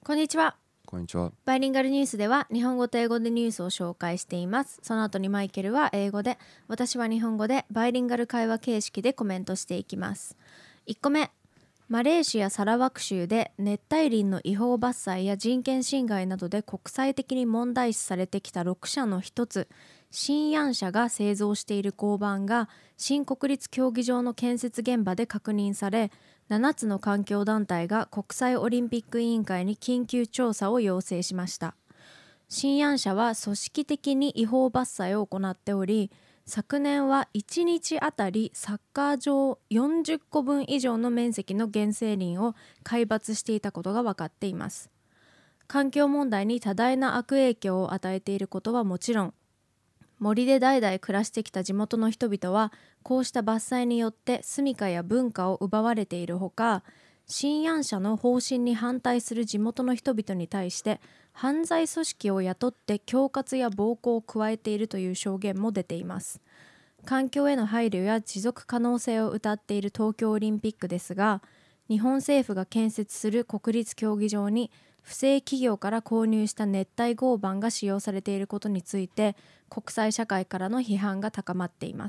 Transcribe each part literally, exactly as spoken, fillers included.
こんにちは。 こんにちは。 バイリンガルニュースでは日本語と英語でニュースを紹介しています。その後にマイケルは英語で、私は日本語でバイリンガル会話形式でコメントしていきます。いっこめ、マレーシア・サラワク州で熱帯林の違法伐採や人権侵害などで国際的に問題視されてきたろく社の一つ、新安社が製造している鋼板が新国立競技場の建設現場で確認され、ななつの環境団体が国際オリンピック委員会に緊急調査を要請しました。新安社は組織的に違法伐採を行っており、昨年はいちにちあたりサッカー場よんじゅっこぶん以上の面積の原生林を皆伐していたことが分かっています。環境問題に多大な悪影響を与えていることはもちろん、森で代々暮らしてきた地元の人々はこうした伐採によって住処や文化を奪われているほか、新安社の方針に反対する地元の人々に対して犯罪組織を雇って恐喝や暴行を加えているという証言も出ています。環境への配慮や持続可能性を謳っている東京オリンピックですが、日本政府が建設する国立競技場に不正企業から購入した熱帯鋼板が使用されていることについて国際社会からの批判が高まっています。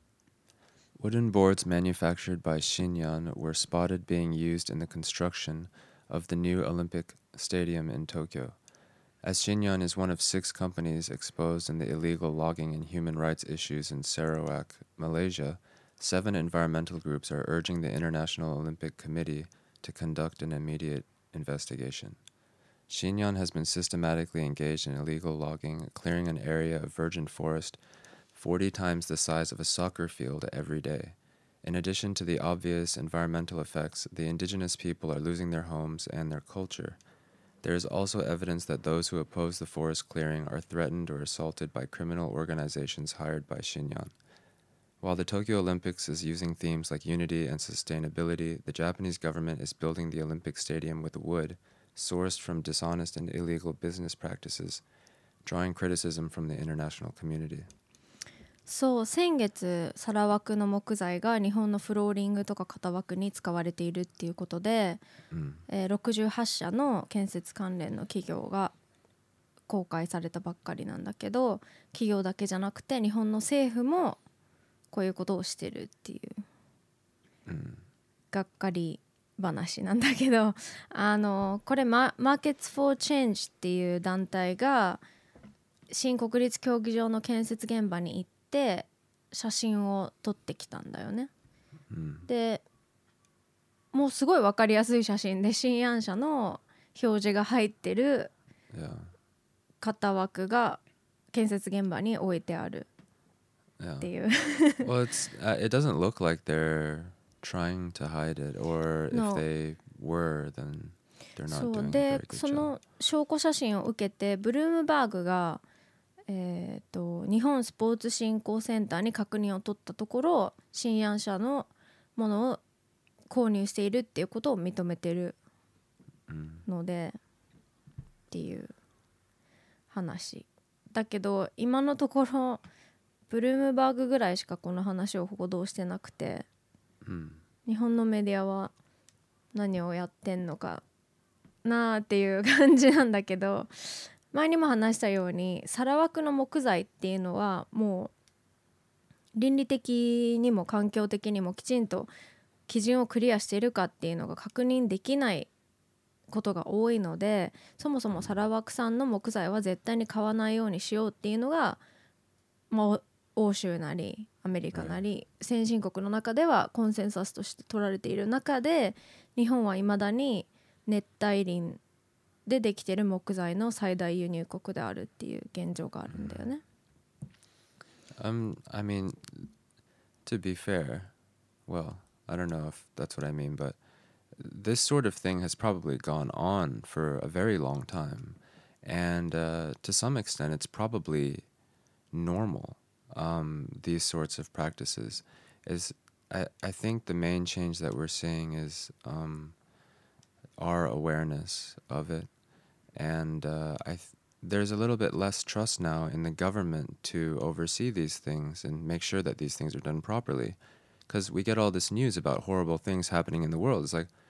Wooden boards manufactured by Shinyan were spotted being used in the construction of the new Olympic Stadium in Tokyo. As Shinyan is one of six companies exposed in the illegal logging and human rights issues in Sarawak, Malaysia, seven environmental groups are urging the International Olympic Committee to conduct an immediate investigation. Shinyan has been systematically engaged in illegal logging, clearing an area of virgin forest forty times the size of a soccer field every day. In addition to the obvious environmental effects, the indigenous people are losing their homes and their culture. There is also evidence that those who oppose the forest clearing are threatened or assaulted by criminal organizations hired by Shinyan. While the Tokyo Olympics is using themes like unity and sustainability, the Japanese government is building the Olympic Stadium with wood sourced from dishonest and illegal business practices, drawing criticism from the international community. そう、先月サラワクの木材が日本のフローリングとか型枠に使われているっていうことで、 うんえー、ろくじゅうはち社の建設関連の企業が公開されたばっかりなんだけど、企業だけじゃなくて日本の政府もこういうことをしてるっていう、 うん、 がっかり話なんだけど、あのこれマーケッツ・フォー・チェンジっていう団体が新国立競技場の建設現場に行って写真を撮ってきたんだよね、 うん、 でもうすごい分かりやすい写真で新安社の表示が入ってる型枠が建設現場に置いてあるっていう、 yeah. Well, it's, uh, it doesn't look like they're trying to hide it, or No. if they were, then they're not そう doing a で very good そ job. の証拠写真を受けてブルームバーグが、えー、と日本スポーツ振興センターに確認を取ったところ、新安社のものを購入しているっていうことを認めてるので、うん、っていう話だけど、今のところブルームバーグぐらいしかこの話を報道してなくて、 うん、 日本のメディアは何をやってんのかなっていう感じなんだけど、前にも話したようにサラワクの木材っていうのはもう倫理的にも環境的にもきちんと基準をクリアしているかっていうのが確認できないことが多いので、そもそもサラワク産の木材は絶対に買わないようにしようっていうのが、まあ、欧州なりアメリカなり先進国の中ではコンセンサスとして取られている中で、日本はいまだに熱帯林でできている木材の最大輸入国であるっていう現状があるんだよね。 Um, I mean, to be fair, well, I don't know if that's what I mean, but this sort of thing has probably gone on for a very long time, and uh, to some extent, it's probably normal. Um, these sorts of practices is, I, I think, the main change that we're seeing is um, our awareness of it, and uh, I. Th- There's a little bit less trust now in the government to oversee these things and make sure that these things are done properly, because we get all this news about horrible things happening in the world. It's like,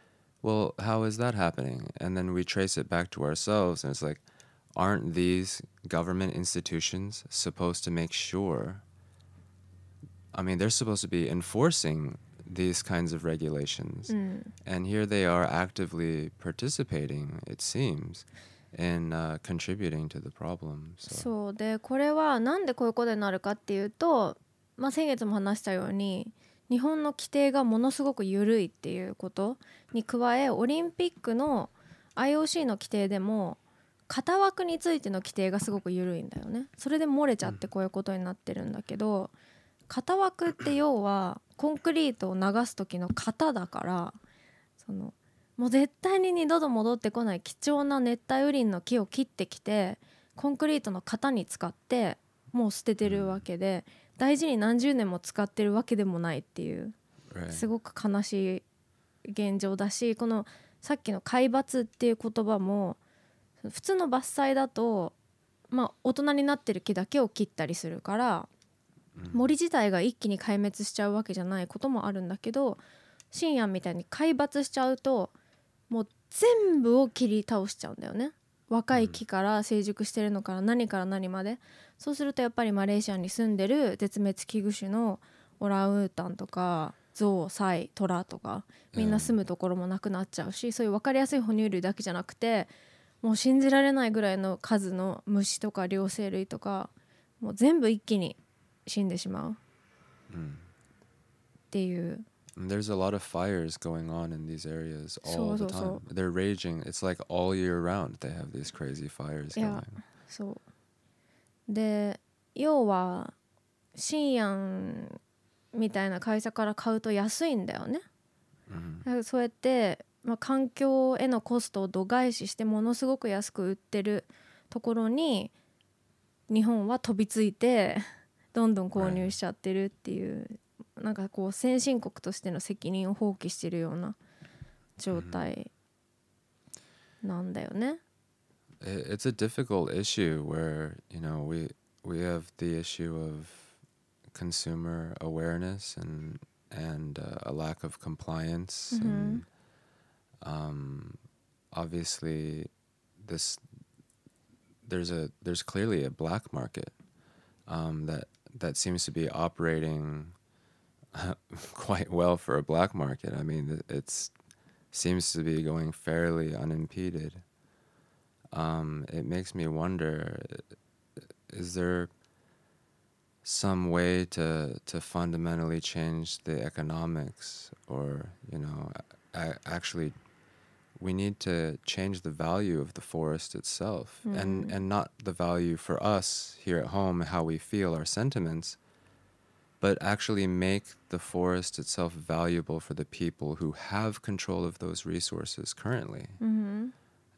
well, how is that happening? And then we trace it back to ourselves, and it's like, aren't these government institutions supposed to make sure? I mean, they're supposed to be enforcing these kinds of regulations. うん、 And here they are actively participating, it seems, in uh, contributing to the problem. So. そうでこれはなんでこういうことになるかっていうと、まあ、先月も話したように日本の規定がものすごく緩いっていうことに加え、オリンピックの アイオーシー の規定でも型枠についての規定がすごく緩いんだよね。それで漏れちゃってこういうことになってるんだけど、型枠って要はコンクリートを流す時の型だから、そのもう絶対に二度と戻ってこない貴重な熱帯雨林の木を切ってきてコンクリートの型に使ってもう捨ててるわけで、大事に何十年も使ってるわけでもないっていう、すごく悲しい現状だし、このさっきの皆伐っていう言葉も普通の伐採だと、まあ、大人になってる木だけを切ったりするから森自体が一気に壊滅しちゃうわけじゃないこともあるんだけど、深夜みたいに皆伐しちゃうともう全部を切り倒しちゃうんだよね。若い木から成熟してるのから何から何まで。そうするとやっぱりマレーシアに住んでる絶滅危惧種のオランウータンとかゾウ、サイ、トラとかみんな住むところもなくなっちゃうし、そういう分かりやすい哺乳類だけじゃなくてもう信じられないぐらいの数の虫とか両生類とかもう全部一気に死んでしまうっていう。 And there's a lot of fires going on in these areas all the time. そうそうそう。 They're raging. It's like all year round they have these crazy fires いや going. そうで、要はシンヤンみたいな会社から買うと安いんだよね。だからそうやって、まあ、環境へのコストを度外視してものすごく安く売ってるところに日本は飛びついてどんどん購入しちゃってるっていう、なんかこう先進国としての責任を放棄してるような状態なんだよね。 It's a difficult issue where, you know, we we have the issue of consumer awareness and and uh, a lack of compliance, Mm-hmm. and um, obviously this there's a there's clearly a black market um, that that seems to be operating quite well for a black market. I mean, it's seems to be going fairly unimpeded. Um, it makes me wonder, is there some way to to fundamentally change the economics, or, you know, a- actually we need to change the value of the forest itself, mm. and and not the value for us here at home, how we feel, our sentiments, but actually make the forest itself valuable for the people who have control of those resources currently. Mm-hmm.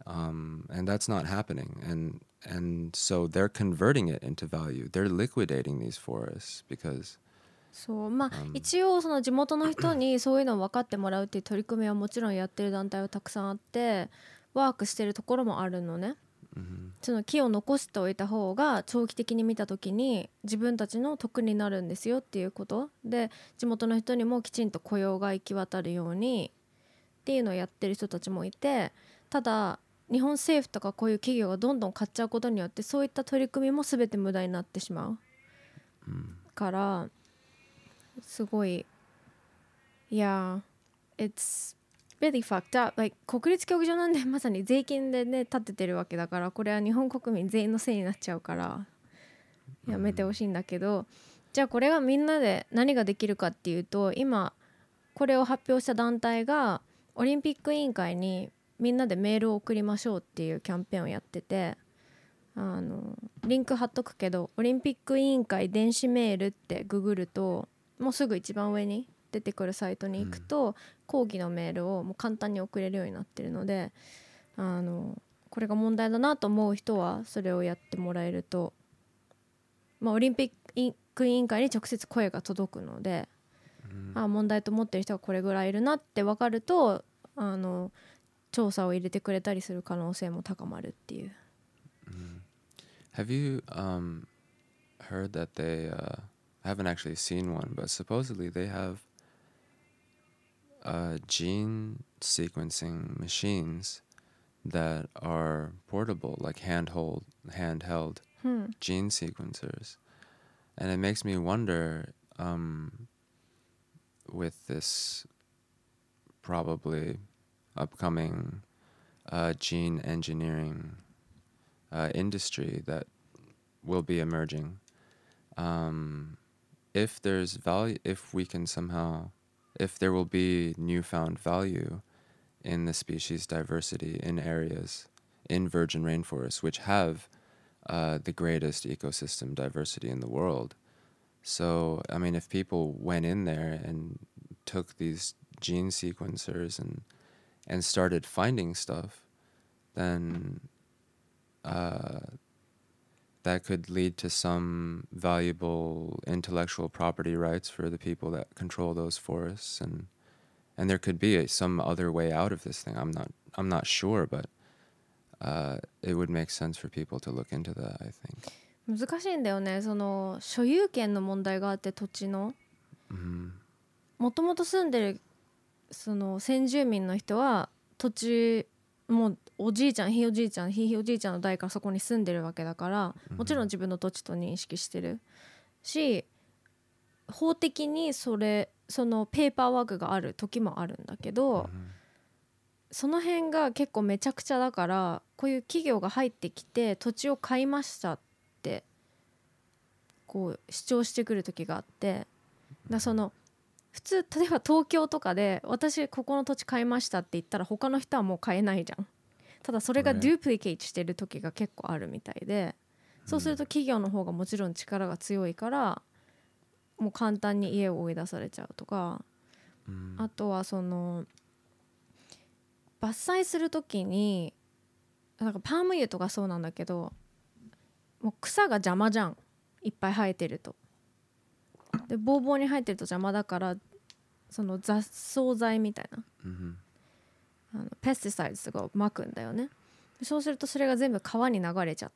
Um, and that's not happening, and and so they're converting it into value. They're liquidating these forests because そうまあ、 um, 一応その地元の人にそういうのを分かってもらうっていう取り組みはもちろんやってる団体はたくさんあってワークしてるところもあるのね。 mm-hmm. その木を残しておいた方が長期的に見た時に自分たちの得になるんですよっていうことで、地元の人にもきちんと雇用が行き渡るようにっていうのをやってる人たちもいて、ただ日本政府とかこういう企業がどんどん買っちゃうことによってそういった取り組みも全て無駄になってしまう、 mm. からすごい、いや it's really fucked up。 like 国立競技場なんでまさに税金でね建ててるわけだから、これは日本国民全員のせいになっちゃうからやめてほしいんだけど、じゃあこれがみんなで何ができるかっていうと、今これを発表した団体がオリンピック委員会にみんなでメールを送りましょうっていうキャンペーンをやってて、あのリンク貼っとくけど、オリンピック委員会電子メールってググるともうすぐ一番上に出てくるサイトに行くと、うん、抗議のメールをもう簡単に送れるようになってるので、あのこれが問題だなと思う人はそれをやってもらえると、まあ、オリンピック委員会に直接声が届くので、うん、あ問題と思ってる人がこれぐらいいるなって分かると、あの調査を入れてくれたりする可能性も高まるっていう。 Mm. Have you um, heard that they, uh, I haven't actually seen one, but supposedly they have uh, gene sequencing machines that are portable, like handhold, handheld Hmm. gene sequencers. And it makes me wonder, um, with this probably upcoming uh, gene engineering uh, industry that will be emerging, um, if there's value, if we can somehow, if there will be newfound value in the species diversity in areas in virgin rainforests, which have uh, the greatest ecosystem diversity in the world. So, I mean, if people went in there and took these gene sequencers and and started finding stuff, then uh, that could lead to some valuable intellectual property rights for the people that control those forests, and and there could be a, some other way out of this thing. I'm not I'm not sure, but uh, it would make sense for people to look into that, I think. 難しいんだよね。その所有権の問題があって、土地のもともと住んでるその先住民の人は土地もうおじいちゃんひいおじいちゃんひいひいおじいちゃんの代からそこに住んでるわけだから、もちろん自分の土地と認識してるし、法的にそれそのペーパーワークがある時もあるんだけど、その辺が結構めちゃくちゃだから、こういう企業が入ってきて土地を買いましたってこう主張してくる時があって、だその普通例えば東京とかで私ここの土地買いましたって言ったら他の人はもう買えないじゃん。ただそれがデュプリケートしてる時が結構あるみたいで、そうすると企業の方がもちろん力が強いからもう簡単に家を追い出されちゃうとか、あとはその伐採する時になんかパーム油とかそうなんだけど、もう草が邪魔じゃん、いっぱい生えてると。でボーボーに生えてると邪魔だから、その雑草剤みたいな、あのペスティサイドとかをまくんだよね。そうするとそれが全部川に流れちゃって、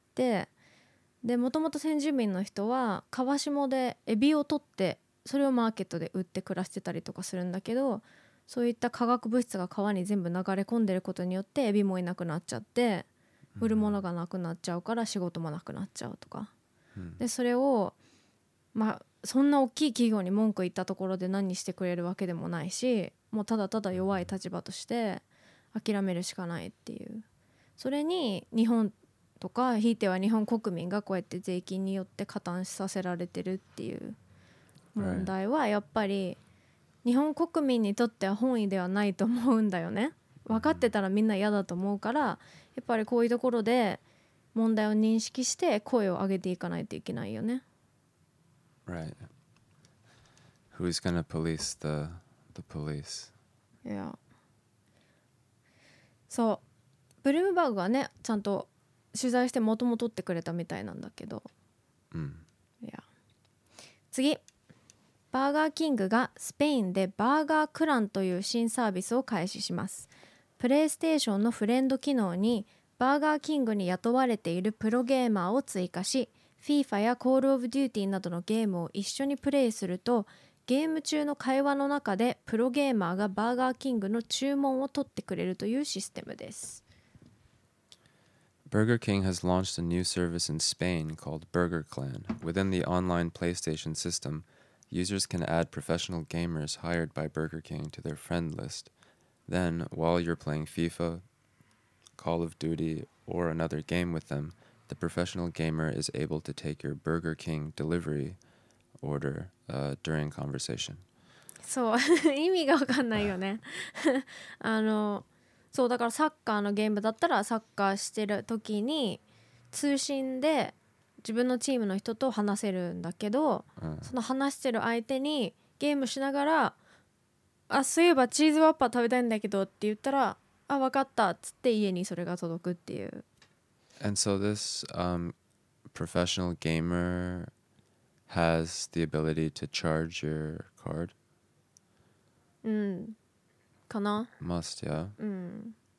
でもともと先住民の人は川下でエビを取ってそれをマーケットで売って暮らしてたりとかするんだけど、そういった化学物質が川に全部流れ込んでることによってエビもいなくなっちゃって、売るものがなくなっちゃうから仕事もなくなっちゃうとか、でそれをまあそんな大きい企業に文句言ったところで何してくれるわけでもないし、もうただただ弱い立場として諦めるしかないっていう。それに日本とかひいては日本国民がこうやって税金によって加担させられてるっていう問題はやっぱり日本国民にとっては本意ではないと思うんだよね。分かってたらみんな嫌だと思うから、やっぱりこういうところで問題を認識して声を上げていかないといけないよね。 Right. Who's gonna police the the police? いや、そうブルームバーグはねちゃんと取材して元も取ってくれたみたいなんだけど、 うん、 いや次、バーガーキングがスペインでバーガークランという新サービスを開始します。プレイステーションのフレンド機能にバーガーキングに雇われているプロゲーマーを追加し、 FIFA や Call of Duty などのゲームを一緒にプレイすると、ゲーム中の会話の中でプロゲーマーがバーガーキングの注文を取ってくれるというシステムです。 Burger King has launched a new service in Spain called Burger Clan. Within the online PlayStation system, users can add professional gamers hired by Burger King to their friend list. Then, while you're playing FIFA, Call of Duty, or another game with them, the professional gamer is able to take your Burger King delivery order uh, during conversation. そう意味が分かんないよねあのそうだからサッカーのゲームだったらサッカーしてる時に通信で自分のチームの人と話せるんだけど、うん、その話してる相手にゲームしながら、あ、そういえばチーズワッパー食べたいんだけどって言ったら、あ、分かったっつって家にそれが届くっていう。 And so this、um, professional gamer has the ability to charge your card? うんかな。 Must, yeah. うん、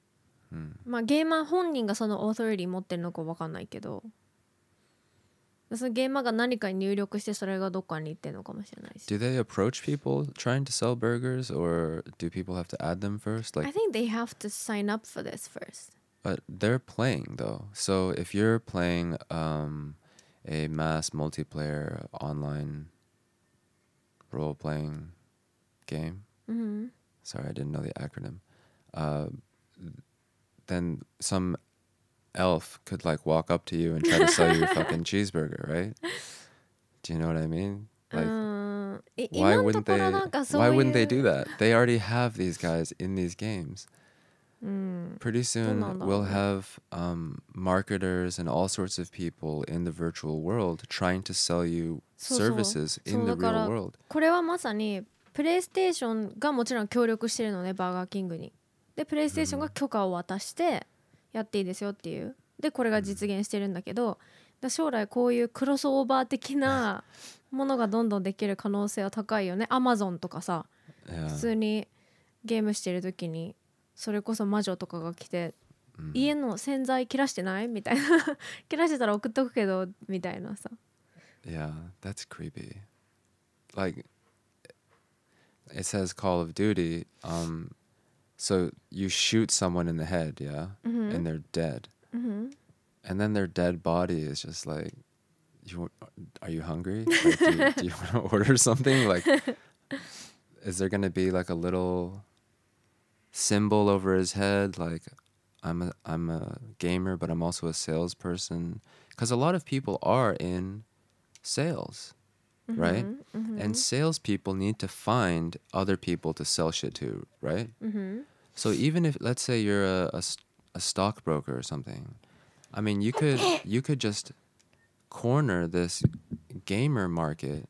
うん、まあゲーマー本人がそのオーソリティ持ってるのか分かんないけど、 そのゲーマーが何かに入力してそれがどっかに行ってるのかもしれないし。 Do they approach people trying to sell burgers, or do people have to add them first? I Like, think they have to sign up for this first. but they're playing though. So if you're playing um, a mass multiplayer online role-playing game, Mm-hmm. sorry, I didn't know the acronym. Uh, then some elf could like walk up to you and try to sell you a fucking cheeseburger, right? Do you know what I mean? Like, uh, why 今のと wouldn't ころ they? なんかそういう Why wouldn't they do that? They already have these guys in these games. うん Pretty soon どうなんだろうね。 we'll have um, marketers and all sorts of people in the virtual world trying to sell you そうそう services そう in the だから real world. これはまさにプレイステーションがもちろん協力してるのね、バーガーキングに。でプレイステーションが許可を渡してやっていいですよっていう。でこれが実現してるんだけど、だ将来こういうクロスオーバー的なものがどんどんできる可能性は高いよね。アマゾンとかさ、 Yeah. 普通にゲームしてる時にそれこそ魔女とかが来て、 Mm. 家の洗剤切らしてないみたいな切らしてたら送っとくけどみたいなさ。 Yeah, that's creepy. Like, it says Call of Duty. Um, so you shoot someone in the head, yeah, Mhm. and they're dead, うん and then their dead body is just like, you are you hungry? Like, do, you, do you want to order something? Like, is there gonna be like a little symbol over his head, like, I'm a I'm a gamer, but I'm also a salesperson? Because a lot of people are in sales, right? うん And salespeople need to find other people to sell shit to, right? うん So even if, let's say, you're a, a s- a stockbroker or something, I mean, you could you could just corner this gamer market.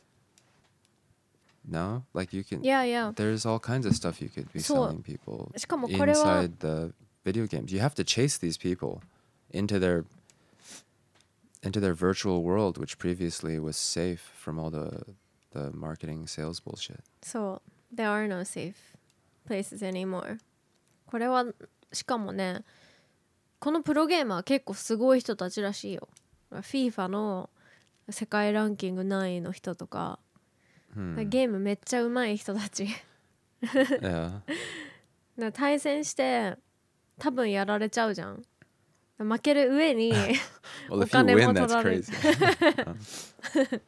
No, like you can. Yeah, yeah. There's all kinds of stuff you could be So, selling people しかもこれは inside the video games. You have to chase these people into their into their virtual world, which previously was safe from all the the marketing sales bullshit. そう、there are no safe places anymore。これはしかもね、このプロゲーマー結構すごい人たちらしいよ。FIFA の世界ランキング何位の人とか、 Hmm. ゲームめっちゃ上手い人たち Yeah. な対戦して多分やられちゃうじゃん。負ける上に Well, if you お金 win, も that's 取られる crazy.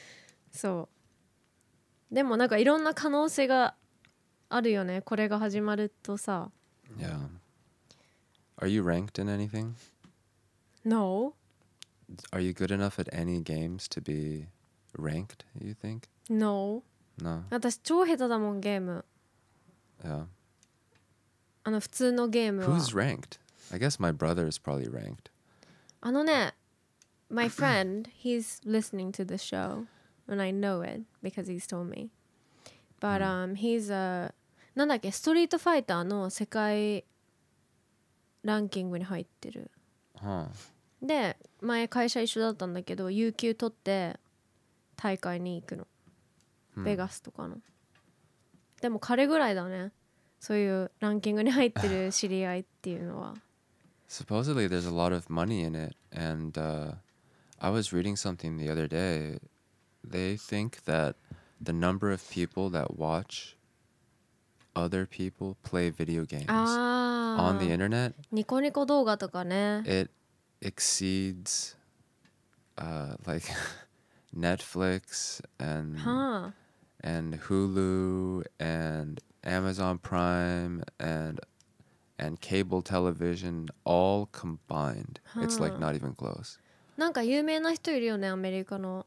そうでもなんかいろんな可能性があるよね、これが始まるとさ。 Yeah. Are you ranked in anything? No? Are you good enough at any games to be ranked, you think? No? No. 私超下手だもんゲーム。 Yeah. あの普通のゲームは Who's ranked? I guess my brother is probably ranked. あのね My friend, he's listening to the show and I know it because he's told me. But um, he's a なんだっけ、ストリートファイターの世界ランキングに入ってる。 Huh. で前会社一緒だったんだけど有給取って大会に行くの、 Hmm. ベガスとかの。でも彼ぐらいだね、そういうランキングに入ってる知り合いっていうのは。 Supposedly there's a lot of money in it, and uh, I was reading something the other day. They think that the number of people that watch other people play video games あ on the ー internet, ニコニコ動画とかね。 it exceeds uh, like Netflix and はあ and Hulu and Amazon Prime and and cable television all combined. It's like Huh. not even close. なんか有名な人いるよね、アメリカの。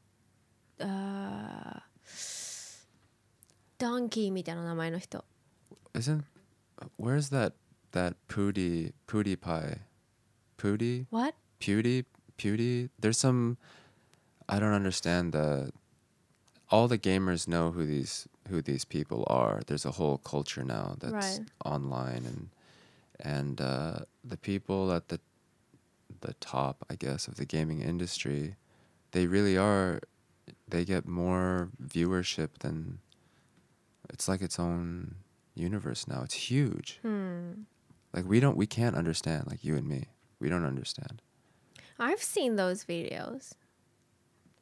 あーダンキーみたいな名前の人。 Isn't where's that that Pootie Pootie Pie? Pootie? What? Pewdie? Pewdie? There's some I don't understand the all the gamers know who these who these people are. There's a whole culture now that's Right. online and and uh, the people at the the top, I guess, of the gaming industry, they really are they get more viewership than it's like its own universe now. It's huge. うん。 Like we don't we can't understand, like you and me. We don't understand. I've seen those videos.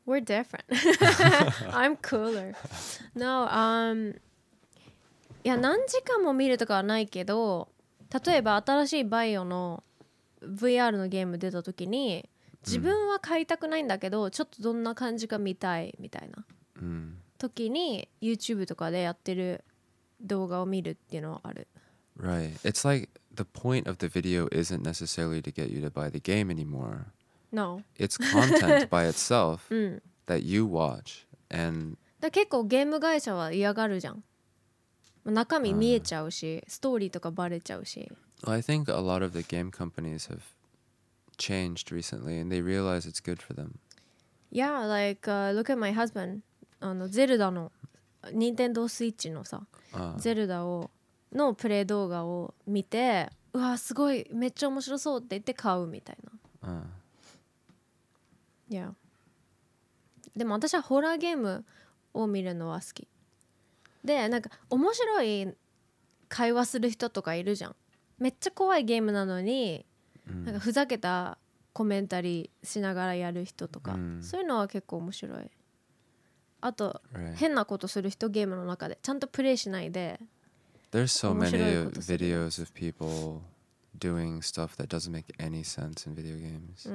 We're different. I'm cooler. No, um, いや何時間も見るとかはないけど、例えば新しいバイオの ブイアール のゲーム出た時に自分は買いたくないんだけど、うん、ちょっとどんな感じか見たいみたいな、うん、時に YouTube とかでやってる動画を見るっていうのはある。 Right. It's like the point of the video isn't necessarily to get you to buy the game anymore. No. It's content by itself、うん、that you watch. And だ結構ゲーム会社は嫌がるじゃん。中身見えちゃうし、uh, ストーリーとかバレちゃうし。 Well, I think a lot of the game companies have changed recently and they realize it's good for them. Yeah, like、uh, look at my husband. あのゼルダの任天堂スイッチのさ、uh. ゼルダをのプレイ動画を見て、うわすごいめっちゃ面白そうって言って買うみたいな。Uh. Yeah. でも私はホラーゲームを見るのは好き。でなんか面白い会話する人とかいるじゃん。めっちゃ怖いゲームなのに、うん、なんかふざけたコメンタリーしながらやる人とか、うん、そういうのは結構面白い。あと、right. 変なことする人ゲームの中でちゃんとプレイしないで。 There's so many videos of people doing stuff that doesn't make any sense in video games、うん、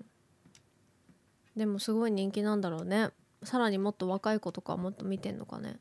でもすごい人気なんだろうね。さらにもっと若い子とかはもっと見てんのかね。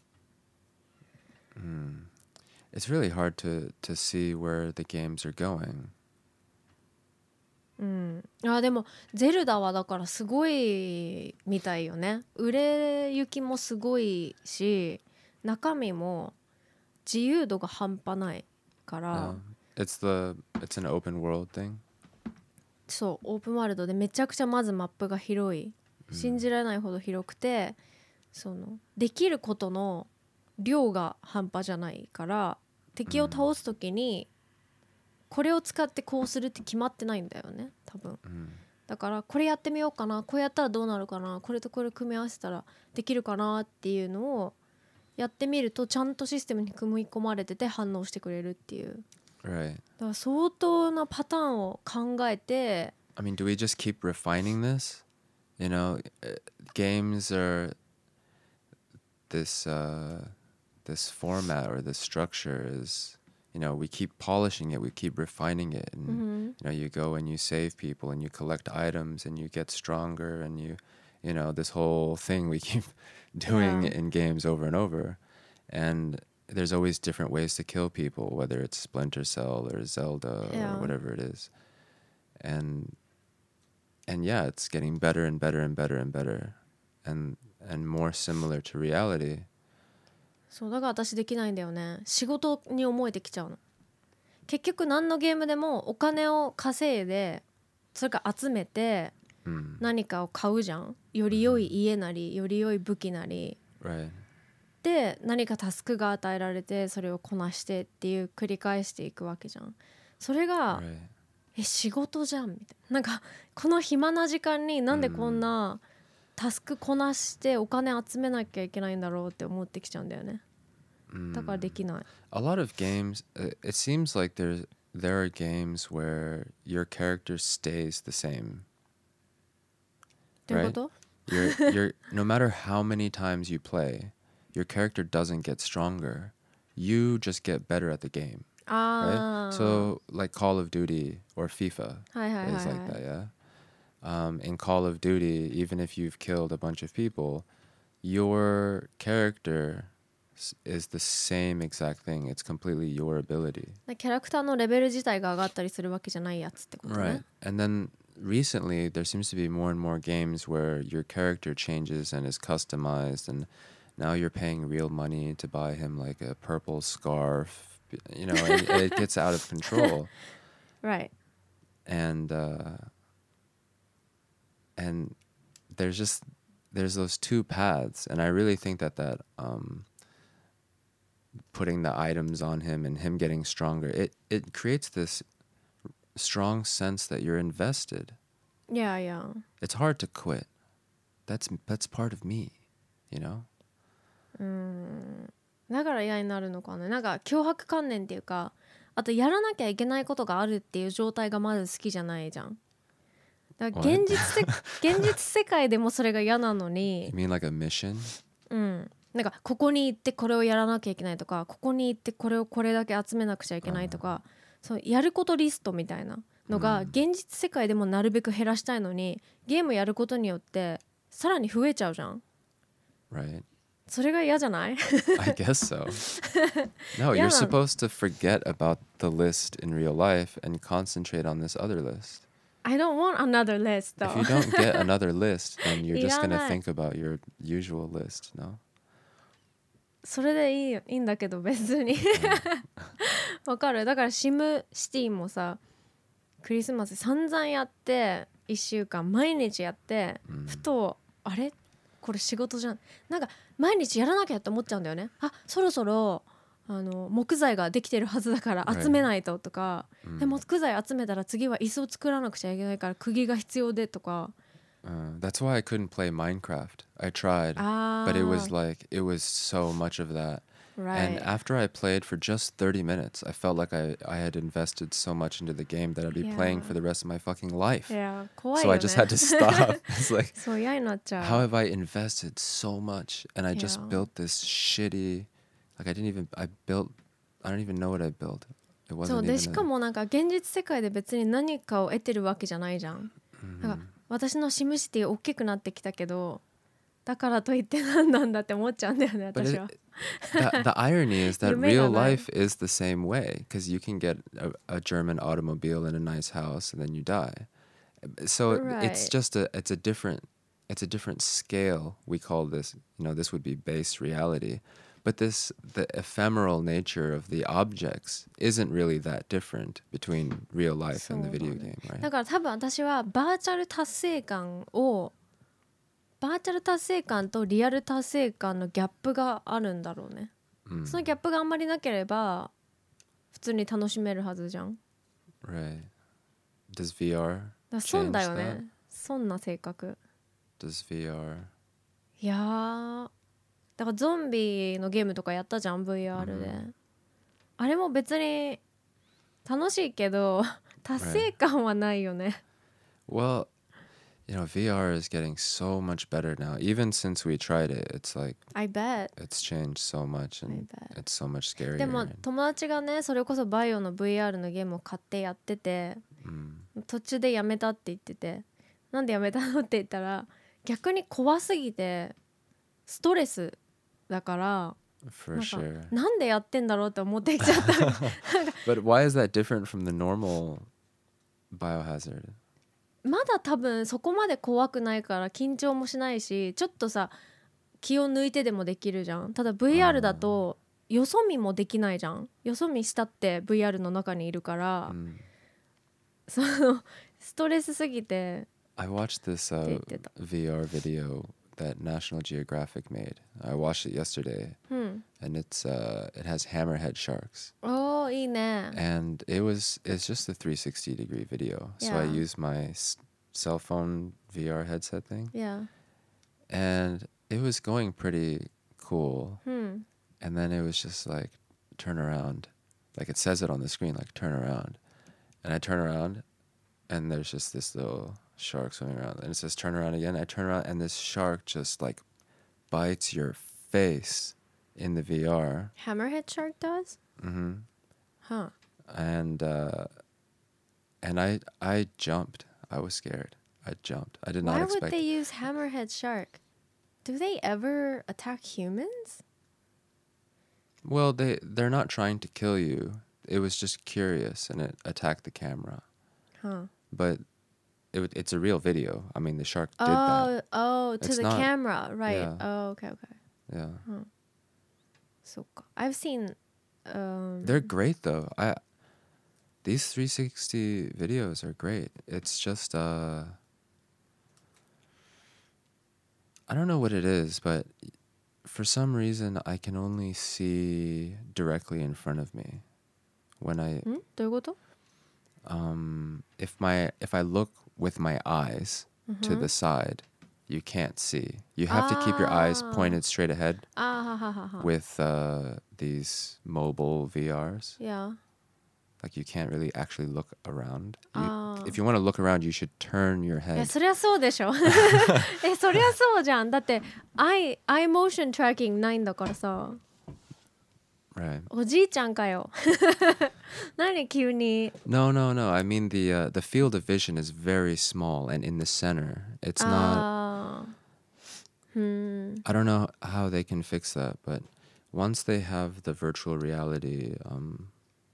Mm. It's really hard to, to see where the games are going. うん、あでもゼルダはだからすごいみたいよね。売れ行きもすごいし、中身も自由度が半端ないから。 Uh, it's the it's an open world thing. そうオープンワールドでめちゃくちゃまずマップが広い、信じられないほど広くて、そのできることの量が半端じゃないから敵を倒すときにこれを使ってこうするって決まってないんだよね多分、うん、だからこれやってみようかな、こうやったらどうなるかな、これとこれ組み合わせたらできるかなっていうのをやってみるとちゃんとシステムに組み込まれてて反応してくれるっていう、 right. だから相当なパターンを考えて I mean, do we just keep refining this? You know, games are this、uh, this format or this structure is, you know, we keep polishing it, we keep refining it, and mm-hmm. you know, you go and you save people and you collect items and you get stronger and you, you know, this whole thing we keep doing yeah. in games over and over, and there's always different ways to kill people, whether it's Splinter Cell or Zelda yeah. or whatever it is, and and yeah, it's getting better and better and better and better, and and more similar to reality. そうだから私できないんだよね。仕事に思えてきちゃうの。結局何のゲームでもお金を稼いでそれから集めて何かを買うじゃん。より良い家なりより良い武器なり、 right. で何かタスクが与えられてそれをこなしてっていう繰り返していくわけじゃん。それが、right. え仕事じゃんみたいな。なんかこの暇な時間になんでこんな、うんタスクこなしてお金集めなきゃいけないんだろうって思ってきちゃうんだよね。だからできない。 A lot of games, it seems like there's there are games where your character stays the same. どういうこと？ You're, you're, no matter how many times you play, your character doesn't get stronger. You just get better at the game. Ah. Right? So like Call of Duty or FIFA is like that, yeah?Um, in Call of Duty, even if you've killed a bunch of people, your character is the same exact thing. It's completely your ability. キャラクターのレベル自体が上がったりするわけじゃないやつってことね。 Right. And then recently, there seems to be more and more games where your character changes and is customized, and now you're paying real money to buy him like a purple scarf. You know, and it gets out of control. Right. And uh,And there's just there's those two paths, and I really think that that um, putting the items on him and him getting stronger, it it creates this strong sense that you're invested. Yeah, yeah. It's hard to quit. That's that's part of me, you know. うーん。だから嫌になるのかね。なんか強迫観念っていうか、あとやらなきゃいけないことがあるっていう状態がまず好きじゃないじゃん。 だから現実せ現実世界でもそれが嫌なの You に、 mean like a mission? うん、なんかここに行ってこれをやらなきゃいけないとか、ここに行ってこれをこれだけ集めなくちゃいけないとか、そうやることリストみたいなのが現実世界でもなるべく減らしたいのに、ゲームやることによってさらに増えちゃうじゃん。 Right. それが嫌じゃない？ I guess so. No, Yeah. you're supposed to forget about the list in real life and concentrate on this other list. I don't want another list though. If you don't get another list, then you're just going to いらない。 think about your usual list, no? それでいいよ、いいんだけど別にわかる。だからシムシティもさ、クリスマス散々やっていっしゅうかん毎日やって、 うんふとあれこれ仕事じゃん、なんか毎日やらなきゃって思っちゃうんだよね。あ、そろそろあの木材ができてるはずだから集めないととか、 うんで木材集めたら次は椅子を作らなくちゃいけないから釘が必要でとか。 Uh, that's why I couldn't play Minecraft. I tried, あ but it ー was like, it was so much of that. And right. after I played for just thirty minutes, I felt like I, I had invested so much into the game that I'd be Yeah. playing for the rest of my fucking life. いや怖い So よ I ね just had to stop. It's like, そう嫌になっちゃう。 how have I invested so much? And I just Yeah. built this shitty, like I didn't even, I built, I don't even know what I built. It そう wasn't で even し a- かもなんか現実世界で別に何かを得てるわけじゃないじゃん。 Mhm. なんか私のシムシティ大きくなってきたけど、だからといって何なんだって思っちゃうんだよね But 私 it, は。 the, the irony is that 夢が real ない life is the same way because you can get a, a German automobile in a nice house and then you die. So Right. it's just a it's a different it's a different scale. We call this, you know, this would be base reality. But this the ephemeral nature of the objects isn't really that different between real life and the そうだね。 video game, right? だから多分私はバーチャル達成感をバーチャル達成感とリアル達成感のギャップがあるんだろうね。 Mm, そのギャップがあんまりなければ普通に楽しめるはずじゃん。 right. Does V R だから損だよ change ね。損な性格。 does V R いやー、だからゾンビのゲームとかやったじゃん ブイアール で、 うん、 あれも別に楽しいけど達成感はないよね。 Well, you know, V R is getting so much better now. Even since we tried it, it's like I bet. it's changed so much and I bet. it's so much scarier. でも and- 友達がねそれこそバイオの ブイアール のゲームを買ってやってて、 mm, 途中でやめたって言ってて、なんでやめたのって言ったら逆に怖すぎてストレスだから、 for なんか sure. なんでやってんだろうって思ってきちゃった。 But why is that different from the normal biohazard? まだ多分そこまで怖くないから緊張もしないし、ちょっとさ気を抜いてでもできるじゃん。ただ ブイアール だとよそ見もできないじゃん。よそ見したって ブイアール の中にいるから、 Mm. そのストレスすぎて。 I watched this uh, They did that. V R video that National Geographic made. I watched it yesterday, うん、 and it's uh, it has hammerhead sharks, おーいいね。 and it was it's just a three sixty degree video. So I Yeah. used my s- cell phone V R headset thing, Yeah. and it was going pretty cool. うん。 And then it was just like turn around, like it says it on the screen, like turn around, and I turn around, and there's just this little shark swimming around, and it says turn around again. I turn around, and this shark just like bites your face in the V R. Hammerhead shark does? Mm-hmm. Huh. And uh, and I I jumped. I was scared. I jumped. I did not Why expect. would they use hammerhead shark? Do they ever attack humans? Well, they they're not trying to kill you. It was just curious, and it attacked the camera. Huh. But it w- it's a real video. I mean, the shark did that. Oh, oh, to It's the not- camera, right? Yeah. Oh, okay, okay. Yeah, そっか。I've seen. Um, they're great though. I these three sixty videos are great. It's just uh, I don't know what it is, but for some reason I can only see directly in front of me when I んどういうこと？ um if my if I look with my eyes to the side, you can't see. You have to keep your eyes Ah. pointed straight ahead あーはははは。 with uh, these mobile V Rs. Yeah. Like you can't really actually look around. You, あー if you want to look around, you should turn your いや head. そりゃそうでしょえそりゃそうじゃんだって eye, eye motion tracking ないんだからさ Right. おじいちゃんかよ何急に No, no, no. I mean the uh, the field of vision is very small and in the center. It's not. あーうん I don't know how they can fix that, but once they have the virtual reality um,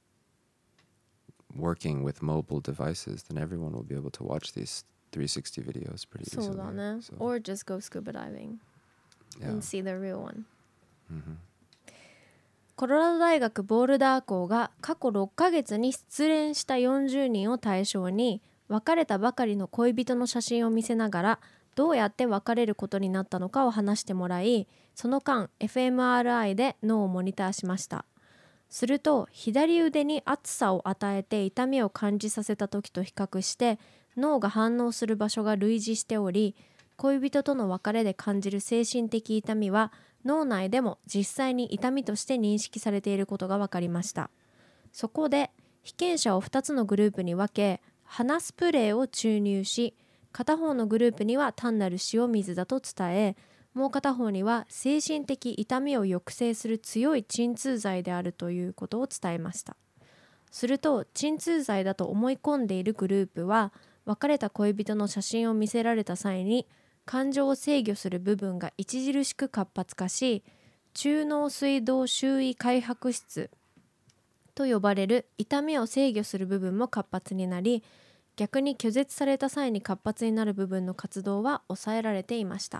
working with mobile devices, then everyone will be able to watch these three sixty videos pretty そう easily. だね So, or just go scuba diving yeah. and see the real one Mhm. コロラド大学ボールダー校が過去ろっかげつに失恋したよんじゅうにんを対象に別れたばかりの恋人の写真を見せながらどうやって別れることになったのかを話してもらいその間 エフエムアールアイ で脳をモニターしましたすると左腕に熱さを与えて痛みを感じさせた時と比較して脳が反応する場所が類似しており恋人との別れで感じる精神的痛みは脳内でも実際に痛みとして認識されていることが分かりましたそこで被験者をふたつのグループに分け鼻スプレーを注入し片方のグループには単なる塩水だと伝えもう片方には精神的痛みを抑制する強い鎮痛剤であるということを伝えましたすると鎮痛剤だと思い込んでいるグループは別れた恋人の写真を見せられた際に感情を制御する部分が著しく活発化し中脳水道周囲開白質と呼ばれる痛みを制御する部分も活発になり逆に拒絶された際に活発になる部分の活動は抑えられていました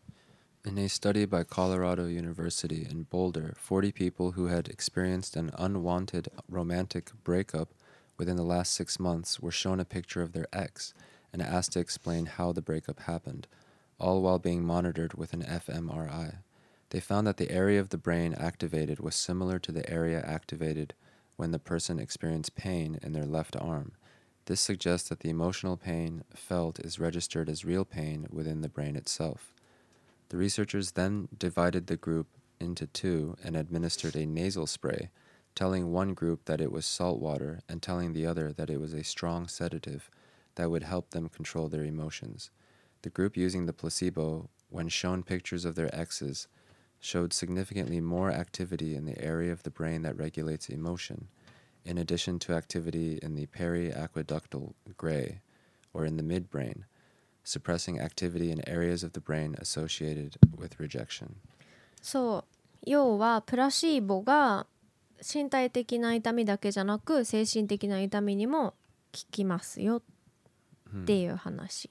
In a study by Colorado University in Boulder, forty people who had experienced an unwanted romantic breakup within the last six months were shown a picture of their ex and asked to explain how the breakup happened, all while being monitored with an F M R I. They found that the area of the brain activated was similar to the area activated when the person experienced pain in their left arm. This suggests that the emotional pain felt is registered as real pain within the brain itself. The researchers then divided the group into two and administered a nasal spray, telling one group that it was salt water and telling the other that it was a strong sedative that would help them control their emotions. The group using the placebo, when shown pictures of their exes, showed significantly more activity in the area of the brain that regulates emotion, in addition to activity in the periaqueductal gray, or in the midbrain, suppressing activity in areas of the brain associated with rejection. そう要はプラシーボが身体的な痛みだけじゃなく精神的な痛みにも効きますよっていう話、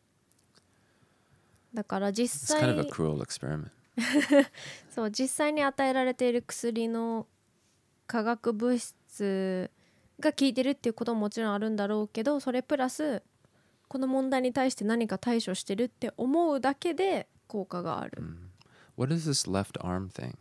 だから実 It's 際 kind of a cruel experiment. そう実際に与えられている薬の化学物質が効いてるっていうことももちろんあるんだろうけどそれプラスこの問題に対して何か対処してるって思うだけで効果がある、 Mm. What is this left arm thing?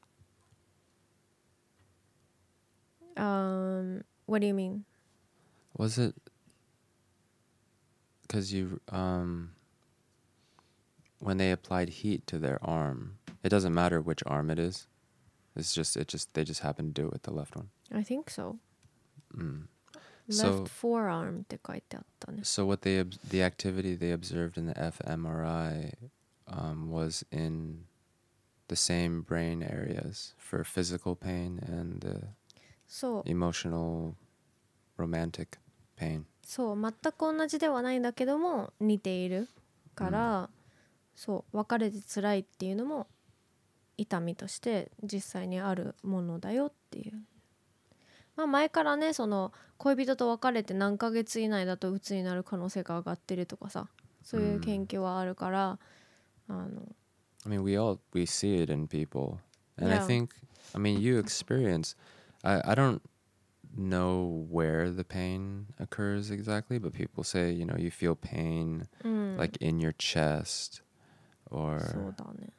Um, what do you mean? Was it because you um when they applied heat to their arm, it doesn't matter which arm it is. It's just it just they just happen to do it with the left one. I think so. Mm. Left So forearm って書いてあったね。 so what they ob- the activity they observed in the F M R I um, was in the same brain areas for physical pain and uh, そう emotional romantic pain. そう全く同じではないんだけども似ているから、そう別れて辛いっていうのも痛みとして実際にあるものだよっていう、まあ、前からねその恋人と別れて何ヶ月以内だと鬱になる可能性が上がってるとかさそういう研究はあるから、あの I mean, we all we see it in people, and I Yeah. think, I mean, you experience. I I don't know where the pain occurs exactly, but people say you know you feel pain うん、 like in your chest, そう or だね。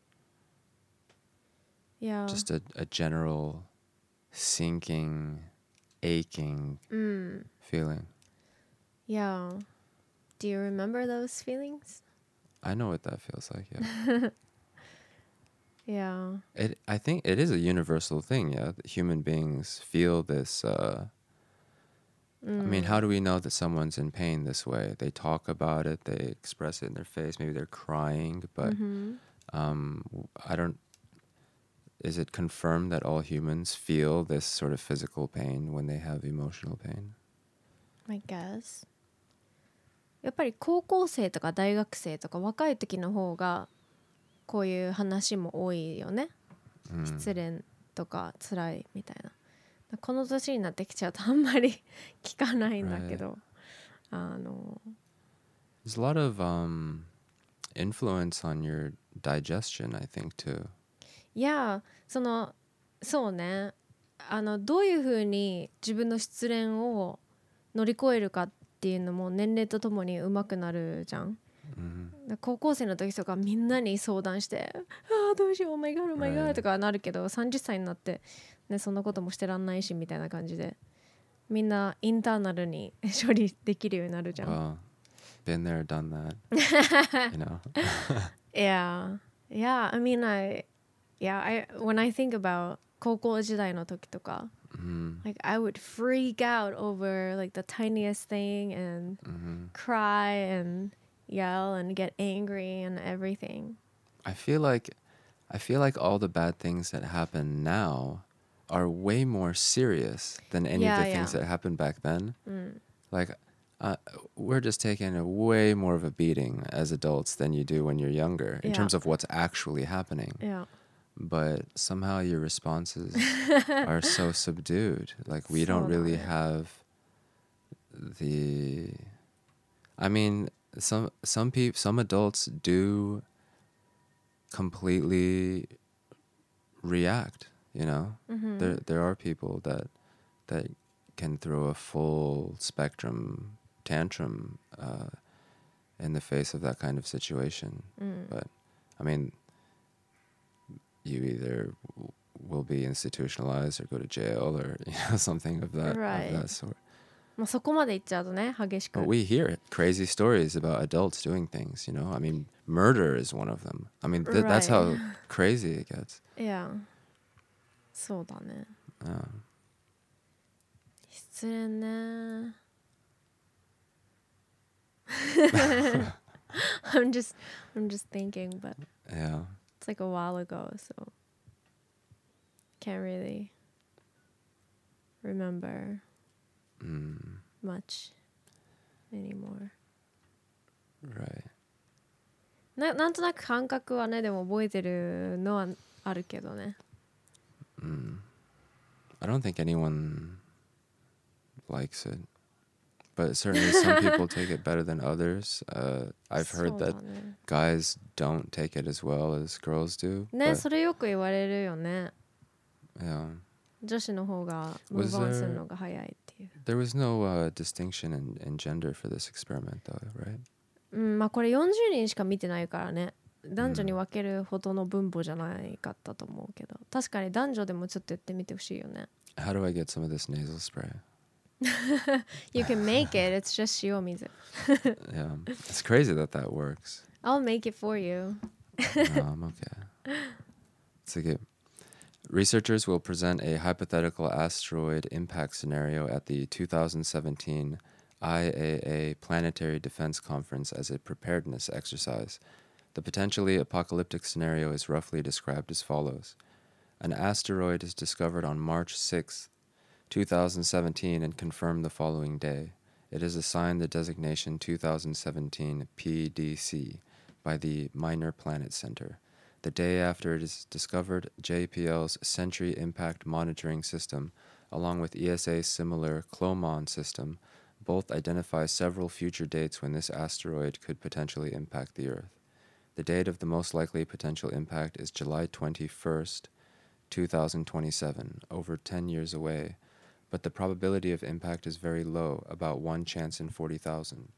いや just a, a general sinking, aching うん feeling. いや Do you remember those feelings? I know what that feels like. Yeah, いや it. I think it is a universal thing. Yeah, that human beings feel this uh, I mean, how do we know that someone's in pain this way? They talk about it, they express it in their face, maybe they're crying, but um, I don't, is it confirmed that all humans feel this sort of physical pain when they have emotional pain? I guess. やっぱり高校生とか大学生とか若い時の方がこういう話も多いよね、 うん、 失恋とか辛いみたいな。この年になってきちゃうとあんまり聞かないんだけど、right. あの There's a lot of um, influence on your digestion, I think, too. いや、そのそうね、あのどういうふうに自分の失恋を乗り越えるかっていうのも年齢とともに上手くなるじゃん、mm-hmm. 高校生の時とかみんなに相談してああどうしよう Oh my god, oh my god、right. とかなるけどさんじゅっさいになって、ね、そんなこともしてらんないしみたいな感じでみんなインターナルに処理できるようになるじゃん、 well, been there, done that you know yeah yeah I mean I yeah I when I think about 高校時代の時とか Mm-hmm. like I would freak out over like the tiniest thing and mm-hmm. cry and yell and get angry and everything. I feel like I feel like all the bad things that happen now are way more serious than any yeah, of the yeah. things that happened back then. Mm. Like uh, we're just taking a way more of a beating as adults than you do when you're younger in yeah. terms of what's actually happening. Yeah. But somehow your responses are so subdued. Like we don't really have the I mean some some people some adults do completely react, you know? Mm-hmm. There there are people that that can throw a full spectrum tantrum uh, in the face of that kind of situation. Mm. But I mean you either will be institutionalized or go to jail or you know something of that, right. of that sort. まあそこまでいっちゃうとね激しく。 But we hear crazy stories about adults doing things, you know. I mean, murder is one of them. I mean, th- right. that's how crazy it gets. Yeah. そうだね。 Yeah. 失恋ね。I'm just, I'm just thinking, but Yeah. it's like a while ago, so can't really remember Mm. much anymore. Right. な, なんとなく感覚はねでも覚えてるのはあるけどね。 Mm. I don't think anyone likes it, but certainly some people take it better than others. Uh, I've heard that guys don't take it as well as girls do. ね、それよく言われるよね。 Yeah. 女子の方がムーブオンするのが早いっていう。 There was no uh, distinction in, in gender for this experiment, though, right? うん、まあこれよんじゅうにんしか見てないからね。男女に分けるほどの分母じゃないかったと思うけど、確かに男女でもちょっとやってみてほしいよね。 How do I get some of this nasal spray? You can make it. It's just 塩水。 Yeah, it's crazy that that works. I'll make it for you. No, I'm okay. Sige. Researchers will present a hypothetical asteroid impact scenario at the two thousand seventeen I A A Planetary Defense Conference as a preparedness exercise. The potentially apocalyptic scenario is roughly described as follows. An asteroid is discovered on March sixth, two thousand seventeen and confirmed the following day. It is assigned the designation two thousand seventeen P D C by the Minor Planet Center. The day after it is discovered, J P L's Sentry Impact Monitoring System, along with E S A's similar CLOMON system, both identify several future dates when this asteroid could potentially impact the Earth. The date of the most likely potential impact is July twenty-first, two thousand twenty-seven, over ten years away, but the probability of impact is very low, about one chance in forty thousand.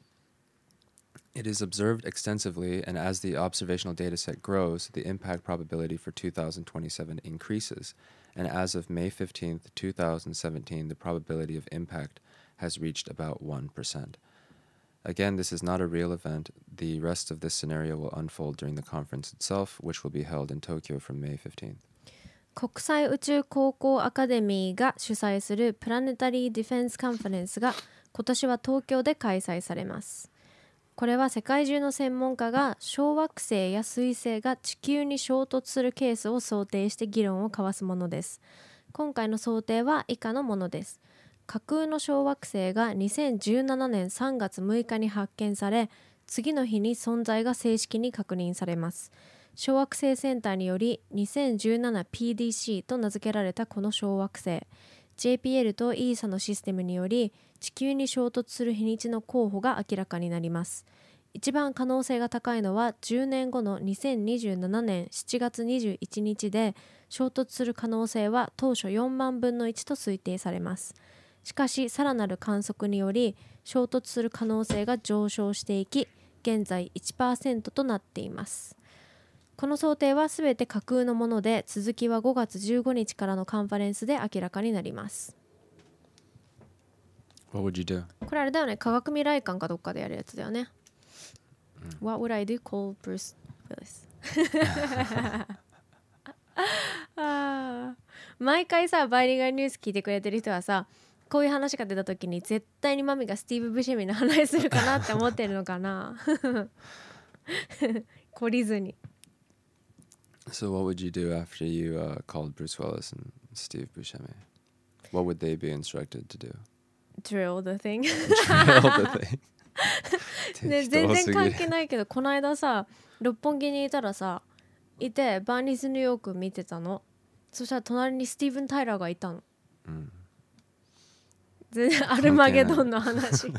It is observed extensively, and as the observational dataset grows, the impact probability for two thousand twenty-seven increases, and as of May fifteenth, two thousand seventeen, the probability of impact has reached about one percent. Again, this is not a real event. The rest of this scenario will unfold during the conference itself, which will be held in Tokyo from May fifteenth. 国際宇宙航行アカデミーが主催するプラネタリー・ディフェンス・カンファレンスが今年は東京で開催されます。これは世界中の専門家が小惑星や彗星が地球に衝突するケースを想定して議論を交わすものです。今回の想定は以下のものです。架空の小惑星がにせんじゅうななねんさんがつむいかに発見され、次の日に存在が正式に確認されます。小惑星センターにより にせんじゅうななピーディーシー と名付けられたこの小惑星、 ジェーピーエル と イーサ のシステムにより地球に衝突する日にちの候補が明らかになります。一番可能性が高いのはじゅうねんごのにせんにじゅうななねんしちがつにじゅういちにちで、衝突する可能性は当初よんまんぶんのいちと推定されます。しかしさらなる観測により衝突する可能性が上昇していき、現在 いちパーセント となっています。この想定はすべて架空のもので、続きはごがつじゅうごにちからのカンファレンスで明らかになります。 What would you do? これあれだよね、科学未来館かどっかでやるやつだよね。 うん、 What would I do? Call Bruce Willis あ毎回さ、バイリンガルニュース聞いてくれてる人はさ、こういう話が出た時に絶対にマミがスティーブ・ブシェミの話するかなって思ってるのかな懲りずに。 So what would you do after you uh, called Bruce Willis and Steve Buscemi? What would they be instructed to do? Drill the thing Drill the thing. ね、全然関係ないけど、この間さ六本木にいたらさ、いてバーニーズニューヨーク見てたの。そしたら隣にスティーブン・タイラーがいたの、うん、全然アルマゲドンの話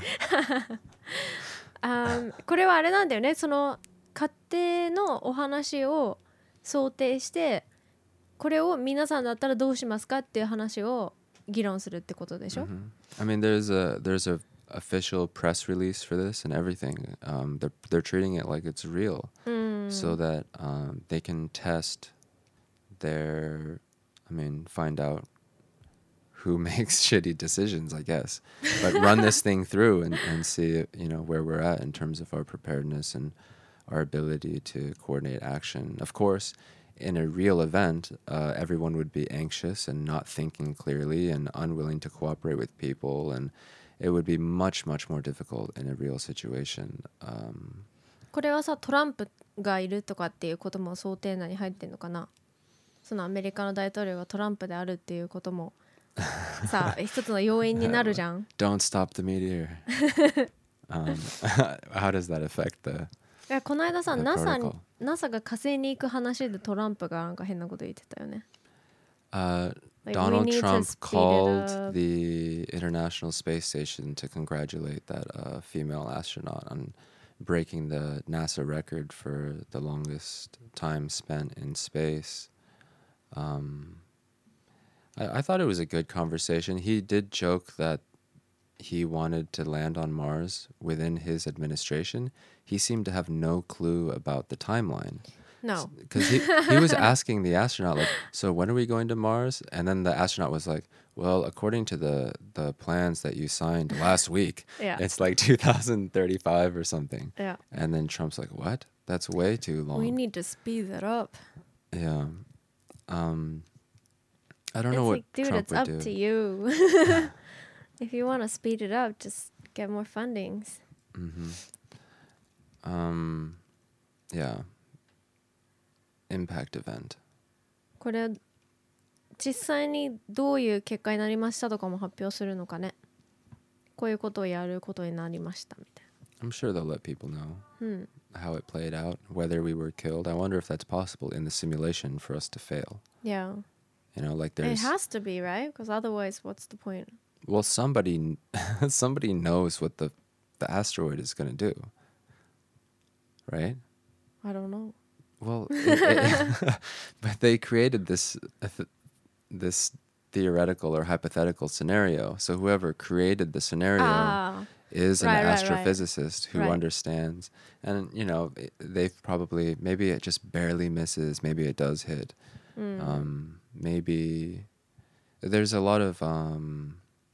あ、これはあれなんだよね、その勝手のお話を想定して、これを皆さんだったらどうしますかっていう話を議論するってことでしょ、 mm-hmm. I mean, there's a there's a official press release for this and everything. Um, they're they're treating it like it's real, mm. so that um, they can test their. I mean, find out who makes shitty decisions, I guess, but run this thing through and, and see, you know, where we're at in terms of our preparedness and our ability to coordinate action. Of course, in a real event, uh, everyone would be anxious and not thinking clearly and unwilling to cooperate with people, and it would be much, much more difficult in a real situation. Um, これはさ、トランプがいるとかっていうことも想定内に入ってんのかな。そのアメリカの大統領がトランプであるっていうこともさあ一つの要因になるじゃん。 Don't stop the meteor. um, how does that affect the? いやこの間さ NASA に NASA が火星に行く話でトランプがなんか変なこと言ってたよね。 Uh, like Donald Trump called the International Space Station to congratulate that uh, female astronaut on breaking the NASA record for the longest time spent in space. Um, I, I thought it was a good conversation. He did joke that he wanted to land on Mars within his administration. He seemed to have no clue about the timeline. No. Because he, he was asking the astronaut, like, so when are we going to Mars? And then the astronaut was like, well, according to the, the plans that you signed last week, yeah. it's like two thousand thirty-five or something. Yeah. And then Trump's like, what? That's way too long. We need to speed that up. Yeah. Um, I don't it's know what like, dude, Trump it's would up do. to you. If you want to speed it up, just get more fundings. Mm-hmm. Um, yeah. Impact event. これ実際にどういう結果になりましたとかも発表するのかね。こういうことをやることになりましたみたいな。 I'm sure they'll let people know hmm. how it played out, whether we were killed. I wonder if that's possible in the simulation for us to fail. Yeah. You know, like there's. It has to be, right? Because otherwise, what's the point? Well, somebody, somebody knows what the, the asteroid is going to do, right? I don't know. Well, it, it, but they created this th- this theoretical or hypothetical scenario. So whoever created the scenario ah, is right, an right, astrophysicist right. who right. understands. And, you know, they've probably, maybe it just barely misses. Maybe it does hit. Mm. Um, maybe there's a lot of... Um,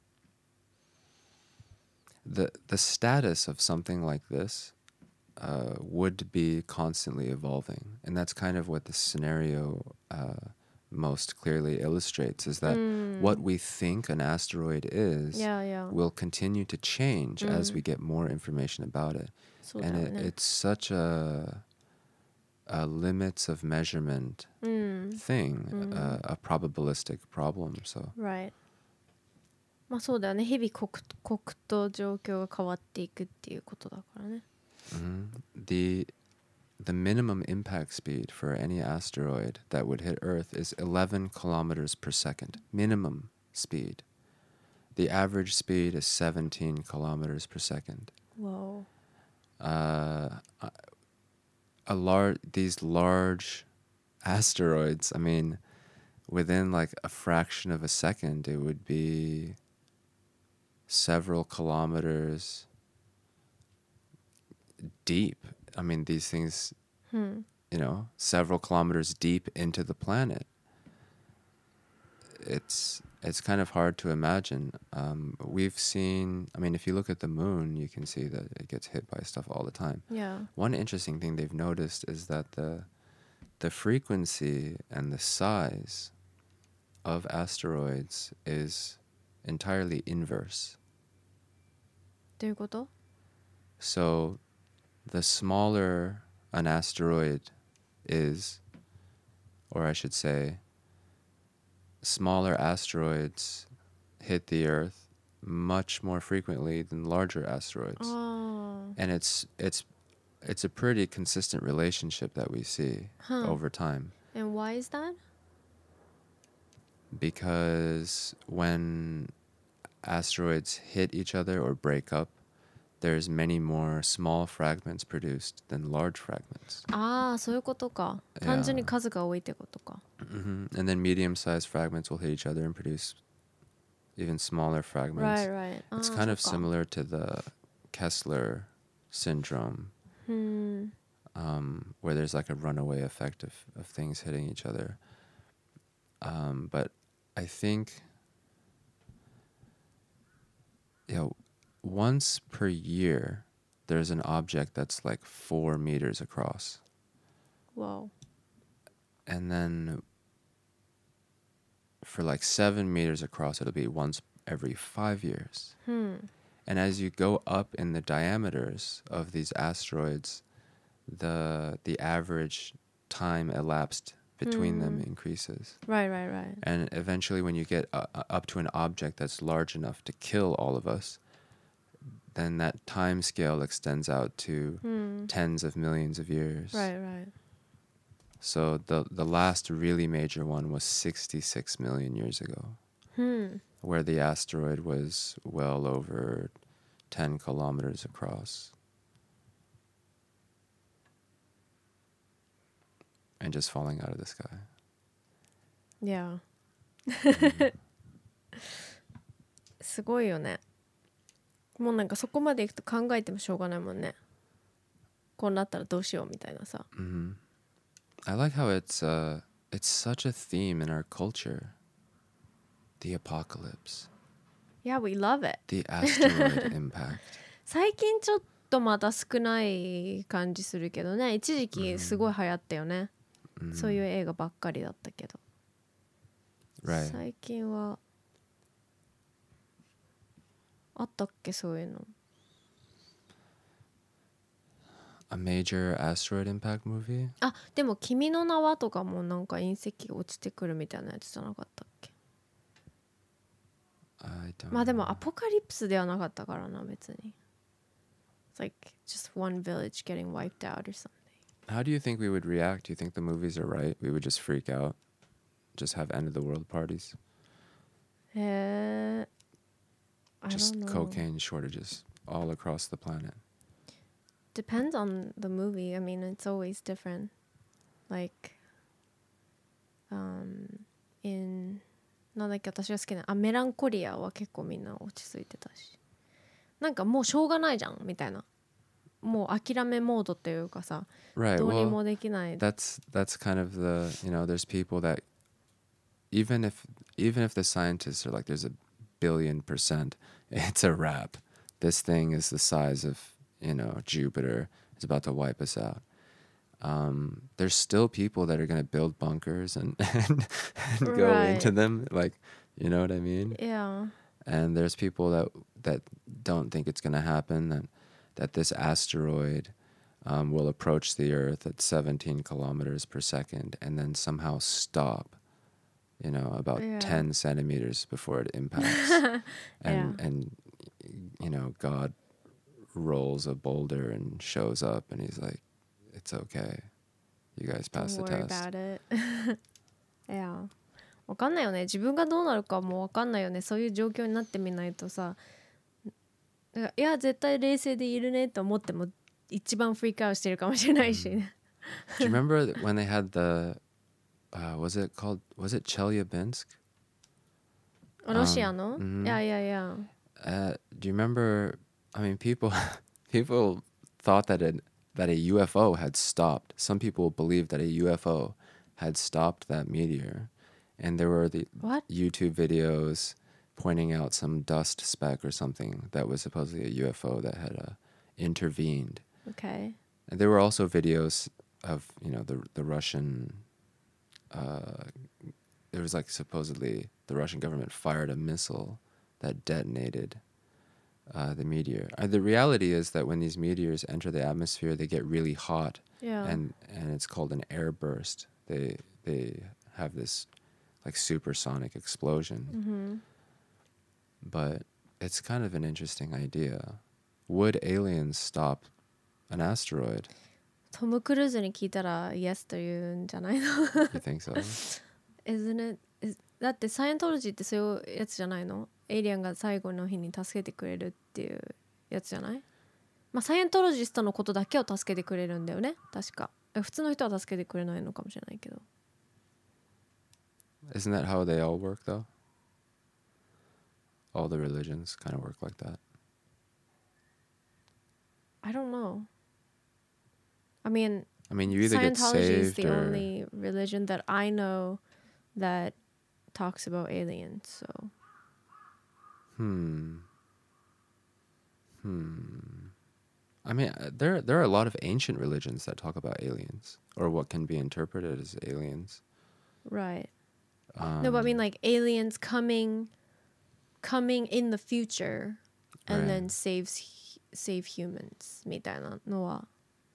the the status of something like this uh, would be constantly evolving, and that's kind of what the scenario uh, most clearly illustrates is that Mm. what we think an asteroid is Yeah, yeah. will continue to change as Mm. we get more information about it. そうだ And よ it, ね。 it's such a, a limits of measurement うん。 thing, うん。 a, a probabilistic problem. So Right. まあそうだよね。日々刻刻と状況が変わっていくっていうことだからね。 mhm. the the minimum impact speed for any asteroid that would hit Earth is eleven kilometers per second. Minimum speed. The average speed is seventeen kilometers per second. Wow. Uh, a- a large these large asteroids. I mean, within like a fraction of a second, it would be several kilometers deep. I mean, these things, うん。 you know, several kilometers deep into the planet. It's it's kind of hard to imagine. Um, we've seen. I mean, if you look at the moon, you can see that it gets hit by stuff all the time. Yeah. One interesting thing they've noticed is that the the frequency and the size of asteroids is entirely inverse. どういうこと？ So the smaller an asteroid is, or I should say, smaller asteroids hit the Earth much more frequently than larger asteroids. ああ。 And it's it's it's a pretty consistent relationship that we see Huh. over time. And why is that? Because when asteroids hit each other or break up, there's many more small fragments produced than large fragments. ああ、そういうことか。 Yeah. 単純に数が多いってことか。 hmm And then medium-sized fragments will hit each other and produce even smaller fragments. Right, right. It's あー kind of そっか。 similar to the Kessler syndrome, うん。 um, where there's like a runaway effect of, of things hitting each other. Um, but I think, you know, once per year, there's an object that's like four meters across. Wow. And then for like seven meters across, it'll be once every five years. うん。 And as you go up in the diameters of these asteroids, the the average time elapsed between them Hmm. increases. Right, right, right. And eventually, when you get uh, up to an object that's large enough to kill all of us, then that time scale extends out to うん。 tens of millions of years. Right, right. So the the last really major one was sixty-six million years ago, うん。 where the asteroid was well over ten kilometers across. And just falling out of the sky. Yeah. Mhm. すごいよね。もうなんかそこまでいくと考えてもしょうがないもんね。こうなったらどうしようみたいなさ。 Mhm. I like how it's uh it's such a theme in our culture. The apocalypse, Yeah, we love it. the asteroid impact. 最近ちょっとまた少ない感じするけどね。一時期すごい流行ったよね。 Mhm. そういう映画ばっかりだったけど。 Right. 最近はあったっけそういうの。 A major asteroid impact movie? あ、でも君の名はとかもなんか隕石が落ちてくるみたいなやつじゃなかったっけ。 I don't まあで know. もアポカリプスではなかったからな別に。It's like just one village getting wiped out or something. How do you think we would react? Do you think the movies are right? We would just freak out, just have end of the world parties, へえ。I just don't know. cocaine shortages all across the planet. Depends on the movie. I mean, it's always different. Like, um, in なんだっけ私が好きなあメランコリアは結構みんな落ち着いてたし、なんかもうしょうがないじゃんみたいな、もう諦めモードっていうかさ、 Right. どうに Well, もできない。 that's that's kind of the, you know, there's people that even if even if the scientists are like there's a billion percent, it's a wrap. This thing is the size of, you know, Jupiter. It's about to wipe us out. um, there's still people that are going to build bunkers and, and, and go Right. into them. Like, you know what I mean? Yeah. And there's people that that don't think it's going to happen, that, that this asteroid um, will approach the Earth at seventeen kilometers per second and then somehow stop, you know, about Yeah. ten centimeters before it impacts. and, Yeah. and, you know, God rolls a boulder and shows up and he's like, it's okay. You guys passed Don't the worry test. about it. Yeah. わかんないよね。自分がどうなるかもわかんないよね。そういう状況になってみないとさ、いや絶対冷静でいるねと思っても一番フリークアウトしてるかもしれないしね。 Do you remember when they had the, uh, was it called, was it Chelyabinsk? ロシアの mhm. いやいやいや。 Uh, do you remember, I mean, people people thought that it, that a U F O had stopped. Some people believed that a U F O had stopped that meteor. And there were the What? YouTube videos pointing out some dust speck or something that was supposedly a U F O that had uh, intervened. Okay. And there were also videos of, you know, the the Russian, uh, there was like supposedly the Russian government fired a missile that detonated uh, the meteor. Uh, the reality is that when these meteors enter the atmosphere, they get really hot, Yeah. and and it's called an air burst. They they have this like supersonic explosion. Mm-hmm. But it's kind of an interesting idea. Would aliens stop an asteroid? トム・クルーズに聞いたら Yes と言うんじゃないの You think so? Isn't it? Is- だってサイエントロジーってそういうやつじゃないの？エイリアンが最後の日に助けてくれるっていうやつじゃない？まあサイエントロジストのことだけを助けてくれるんだよね確か。普通の人は助けてくれないのかもしれないけど。 Isn't that how they all work, though? All the religions kind of work like that. I don't know. I mean, I mean, you either get Scientology is saved the or... only religion that I know that talks about aliens. So Hmm. Hmm. I mean, uh, there there are a lot of ancient religions that talk about aliens, or what can be interpreted as aliens. right. Um, No, but I mean like aliens coming, coming in the future, and Right. then saves save humans みたいなのは、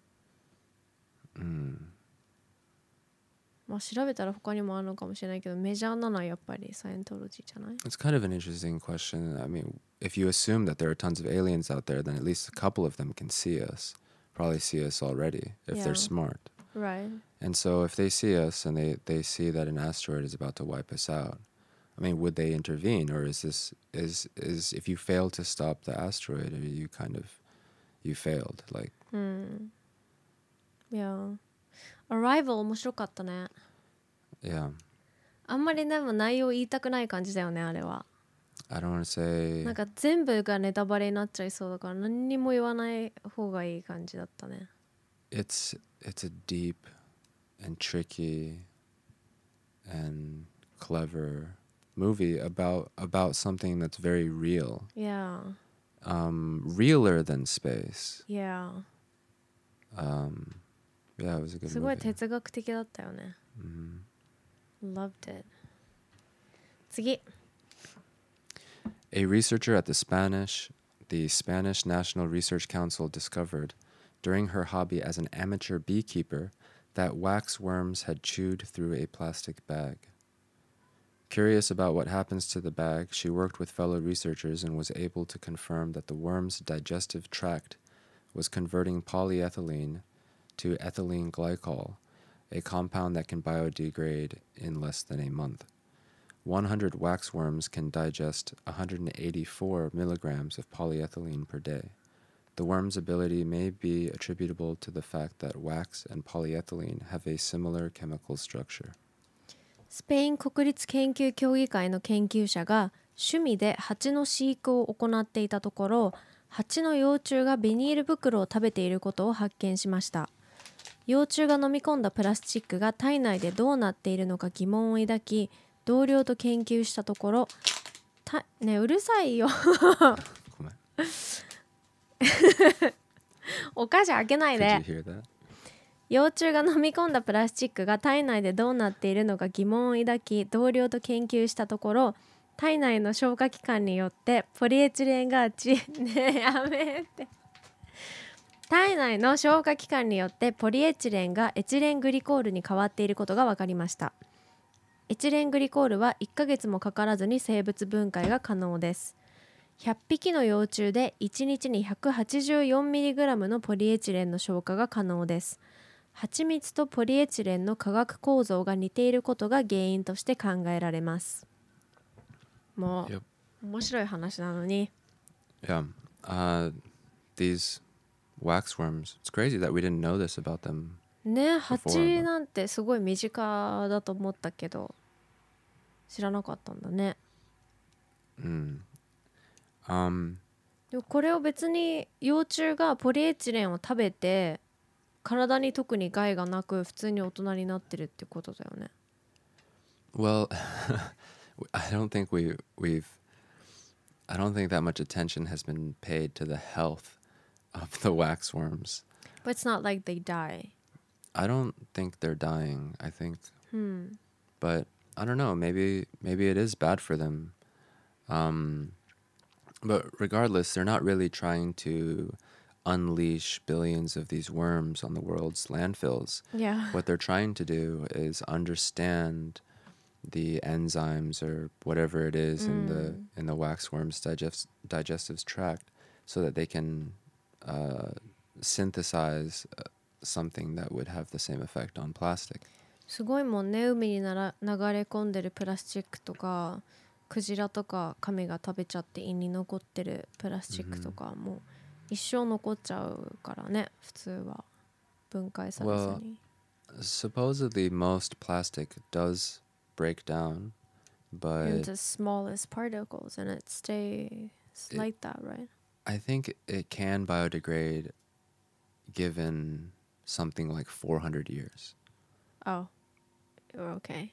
mm, まあ調べたら他にもあるのかもしれないけど、メジャーなのはやっぱりサイエントロジーじゃない？ it's kind of an interesting question. I mean, if you assume that there are tons of aliens out there, then at least a couple of them can see us. Probably see us already if Yeah. they're smart. Right. And so if they see us and they, they see that an asteroid is about to wipe us out, I mean, would they intervene? Or is this, is, is if you fail to stop the asteroid, are you kind of, you failed? Like, うん。いや。Arrival 面白かったね。 yeah. あんまりでも内容言いたくない感じだよねあれは。 I don't want to say, なんか全部がネタバレになっちゃいそうだから何にも言わない方がいい感じだったね。 it's, it's a deep and tricky and clever movie about, about something that's very real. Yeah. Um, realer than space. Yeah. Um, yeah, it was a good すごい movie. 哲学的だったよね。 Mhm. Loved it. 次。 A researcher at the Spanish, the Spanish National Research Council discovered, during her hobby as an amateur beekeeper, that wax worms had chewed through a plastic bag. Curious about what happens to the bag, she worked with fellow researchers and was able to confirm that the worm's digestive tract was converting polyethylene to ethylene glycol, a compound that can biodegrade in less than a month. one hundred waxworms can digest one hundred eighty-four milligrams of polyethylene per day. The worm's ability may be attributable to the fact that wax and polyethylene have a similar chemical structure. スペイン国立研究協議会の研究者が趣味で蜂の飼育を行っていたところ、蜂の幼虫がビニール袋を食べていることを発見しました。幼虫が飲み込んだプラスチックが体内でどうなっているのか疑問を抱き、同僚と研究したところ、たねうるさいよごめん。 お菓子開けないで。 Did you hear that? 幼虫が飲み込んだプラスチックが体内でどうなっているのか疑問を抱き、同僚と研究したところ、体内の消化器官によってポリエチレンがちねえやめて体内の消化器官によってポリエチレンがエチレングリコールに変わっていることが分かりました。エチレングリコールはいっかげつもかからずに生物分解が可能です。ひゃっぴきの幼虫でいちにちに ひゃくはちじゅうよんミリグラム のポリエチレンの消化が可能です。蜂蜜とポリエチレンの化学構造が似ていることが原因として考えられます。もう、 Yep. 面白い話なのに。 Yeah. Uh, these waxworms. It's crazy that we didn't know this about them. ね、 before, 蜂なんてすごい身近だと思ったけど、知らなかったんだね。 Mm. Um, でもこれを別に幼虫がポリエチレンを食べて体に特に害がなく普通に大人になってるってことだよね。 well, I don't think we we've I don't think that much attention has been paid to the health of the waxworms. But it's not like they die. I don't think they're dying. I think, hmm. but I don't know. Maybe maybe it is bad for them. Um, but regardless, they're not really trying to unleash billions of these worms on the world's landfills. Yeah. What they're trying to do is understand the enzymes or whatever it is in the in the waxworm's digest, digestive tract, so that they can uh, synthesize uh, something that would have the same effect on plastic. すごいもんね、海になら流れ込んでるプラスチックとか、クジラとかカメが食べちゃって胃に残ってるプラスチックとか、もう一生残っちゃうからね、普通は分解されずに。 Well, supposedly most plastic does break down, but into smallest particles, and it stays It- like that, right? I think it can biodegrade given something like four hundred years. Oh, okay.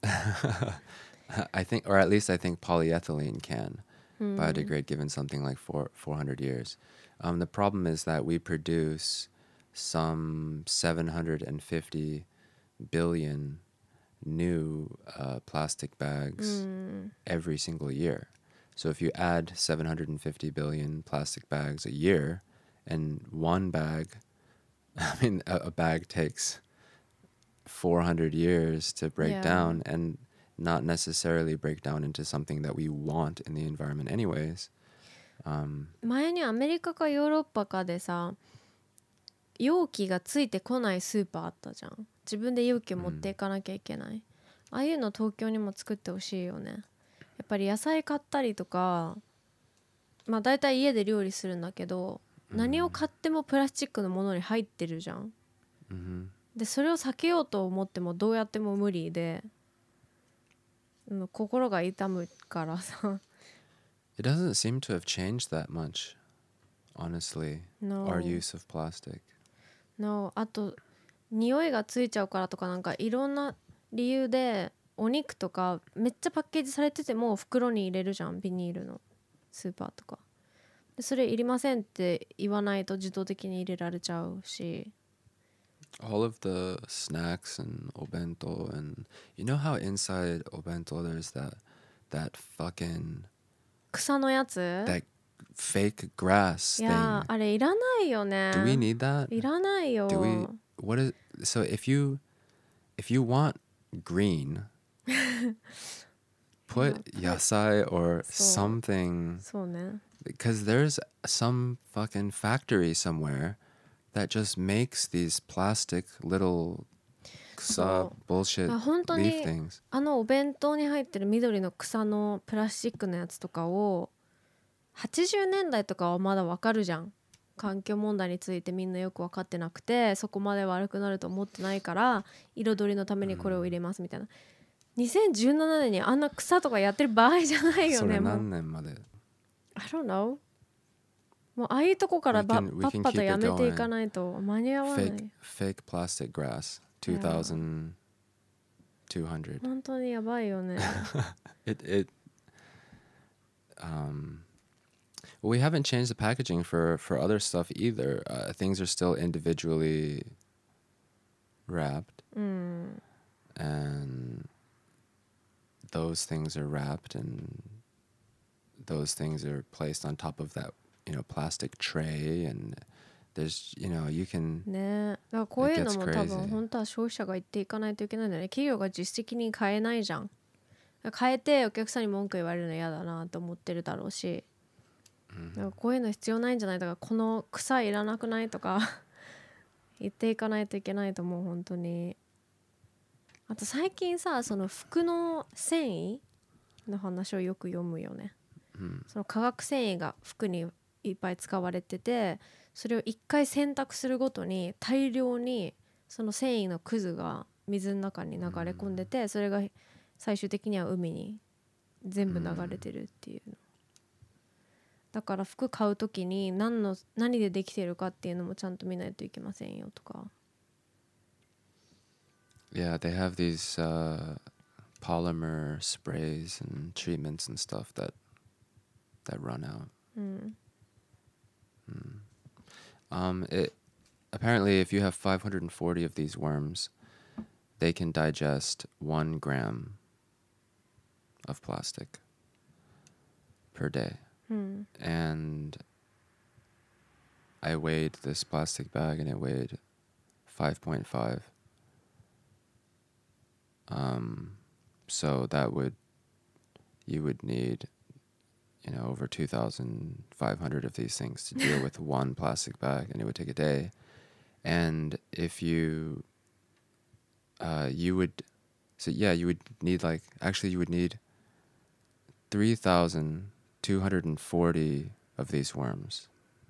I think, or at least I think polyethylene can Hmm. biodegrade given something like four, 400 years. Um, the problem is that we produce some seven hundred fifty billion new uh, plastic bags Hmm. every single year. So if you add seven hundred fifty billion plastic bags a year, and one bag, I mean, a, a bag takes four hundred years to break Yeah. down, and not necessarily break down into something that we want in the environment anyways. Um, 前にアメリカかヨーロッパかでさ、容器がついてこないスーパーあったじゃん。自分で容器を持っていかなきゃいけない、ああいうの東京にも作ってほしいよね。やっぱり野菜買ったりとか、まあだいたい家で料理するんだけど、何を買ってもプラスチックのものに入ってるじゃん。 mhm. でそれを避けようと思ってもどうやっても無理で、うん、心が痛むからさ。 It doesn't seem to have changed that much, honestly, No. our use of plastic. No. あと匂いがついちゃうからとか、なんかいろんな理由でお肉とかめっちゃパッケージされてても袋に入れるじゃん、ビニールのスーパーとかで。それいりませんって言わないと自動的に入れられちゃうし。 All of the snacks and obento, and you know how inside obento there's that that fucking 草のやつ that fake grass いや thing. あれいらないよね。 Do we need that? いらないよ。 Do we? What is so? If you if you want green, put yasai or So- something, そうね。 because there's some fucking factory somewhere that just makes these plastic little So- kusa bullshit あ本当 leaf に things. あのお弁当に入ってる緑の草のプラスチックのやつとかをはちじゅうねんだいとかはまだわかるじゃん。環境問題についてみんなよく分かってなくて、そこまで悪くなると思ってないから彩りのためにこれを入れますみたいな、にせんじゅうななねんにあんな草とかやってる場合じゃないよね。もう I don't know。 もうああいうとこからば We can- we パ can ッパと keep it やめてい going. かないと間に合わない。 fake fake plastic grass. Two thousand two hundred. 本当にやばいよね。 It it um well, we haven't changed the packaging for for other stuff either. Uh, things are still individually wrapped, うん and those things are wrapped, and those things are placed on top of that, you know, plastic tray, and there's, you know, you can ね。だからこういうのも It gets 多分 crazy. 本当は消費者が言っていかないといけないんだよね。企業が自主的に変えないじゃん。変えてお客さんに文句言われるの嫌だなと思ってるだろうし、だからこういうの必要ないんじゃない、だからこの草いらなくないとか言っていかないといけないと思う本当に。あと最近さ、その服の繊維の話をよく読むよね。その化学繊維が服にいっぱい使われてて、それを一回洗濯するごとに大量にその繊維のくずが水の中に流れ込んでて、それが最終的には海に全部流れてるっていうの。だから服買うときに何の何でできてるかっていうのもちゃんと見ないといけませんよとか。 Yeah, they have these uh, polymer sprays and treatments and stuff that that run out. うん。 Um, it apparently, if you have five hundred forty of these worms, they can digest one gram of plastic per day. うん。 And I weighed this plastic bag, and it weighed five point five. Um, so that would, you would need, you know, over two thousand five hundred of these things to deal with one plastic bag, and it would take a day. And if you, uh, you would, so yeah, you would need like, actually you would need three thousand two hundred forty of these worms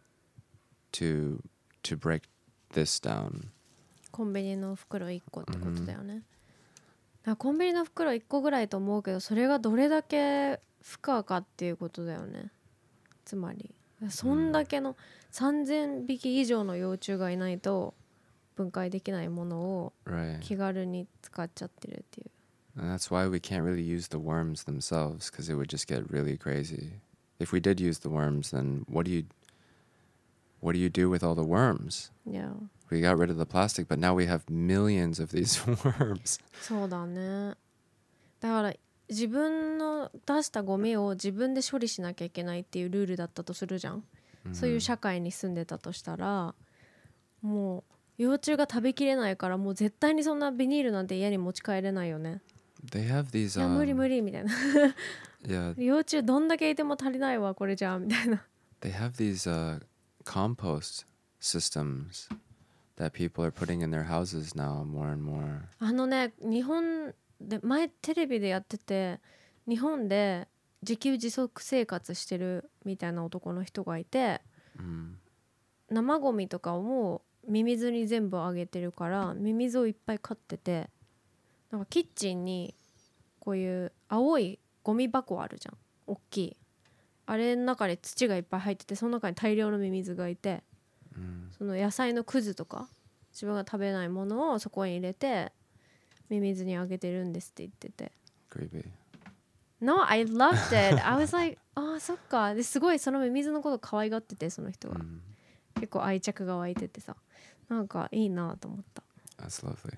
to, to break this down. コンビニの袋いっこってことだよね。だからコンビニの袋いっこぐらいと思うけど、それがどれだけ負荷かっていうことだよね。つまりそんだけのさんぜんびき以上の幼虫がいないと分解できないものを Right. 気軽に使っちゃってるっていう。 And that's why we can't really use the worms themselves, because it would just get really crazy. If we did use the worms, then what do you what do you do with all the worms? Yeah. We got rid of the plastic, but now we have millions of these worms. そうだね。だから自分の出したゴミを自分で処理しなきゃいけないっていうルールだったとするじゃん。そういう社会に住んでたとしたら、もう幼虫が食べきれないから、もう絶対にそんなビニールなんて家に持ち帰れないよね。 They have these いや無理 um, 無理みたいな。 yeah, 幼虫どんだけいても足りないわこれじゃあみたいな。 they have these uh, compost systems that people are putting in their houses now more and more. あのね、日本で前テレビでやってて、日本で自給自足生活してるみたいな男の人がいて、 Mm. 生ゴミとかをもうミミズに全部あげてるから、ミミズをいっぱい飼ってて、なんかキッチンにこういう青いゴミ箱あるじゃん、大きい。あれの中に土がいっぱい入ってて、その中に大量のミミズがいて、 Mm. その野菜のくずとか自分が食べないものをそこに入れてミミズにあげてるんですって言ってて。 Creepy. No, I loved it. I was like, ああそっか。ですごいそのミミズのこと可愛がってて、その人が、 Mm. 結構愛着が湧いててさ、なんかいいなと思った。 That's lovely.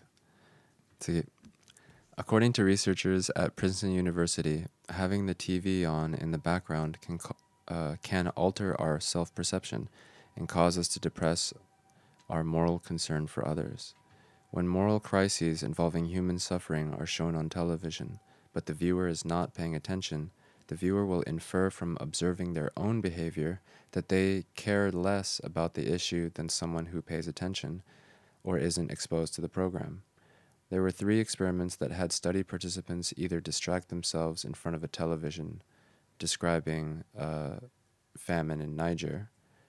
See, according to researchers at Princeton University, having the T V on in the background can co- uh, can alter our self-perception and cause us to depress our moral concern for others. When moral crises involving human suffering are shown on television, but the viewer is not paying attention, the viewer will infer from observing their own behavior that they care less about the issue than someone who pays attention or isn't exposed to the program. There were three experiments that had study participants either distract themselves in front of a television describing uh, famine in Niger,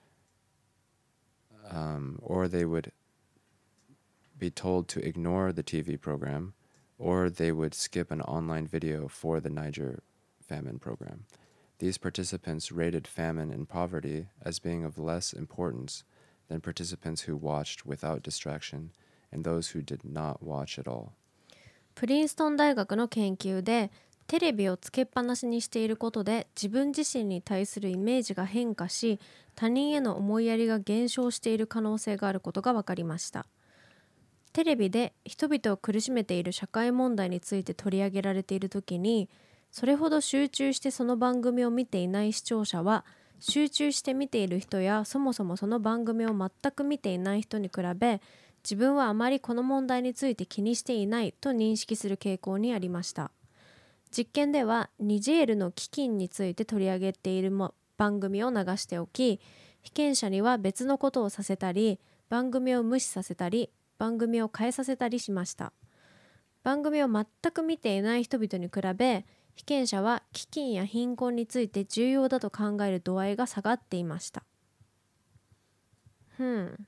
um, or they would be told to ignore the T V program, or they would skip an online video for the Niger famine program. These participants rated famine and poverty as being of less importance than participants who watched without distraction and those who did not watch at all. プリンストン大学の研究で、テレビをつけっぱなしにしていることで自分自身に対するイメージが変化し、他人への思いやりが減少している可能性があることが分かりました。 テレビで人々を苦しめている社会問題について取り上げられている時に、それほど集中してその番組を見ていない視聴者は、集中して見ている人やそもそもその番組を全く見ていない人に比べ、自分はあまりこの問題について気にしていないと認識する傾向にありました。実験ではニジェールの飢饉について取り上げているも番組を流しておき、被験者には別のことをさせたり、番組を無視させたり、番組を変えさせたりしました。番組を全く見ていない人々に比べ、被験者は飢饉や貧困について重要だと考える度合いが下がっていました。ふん。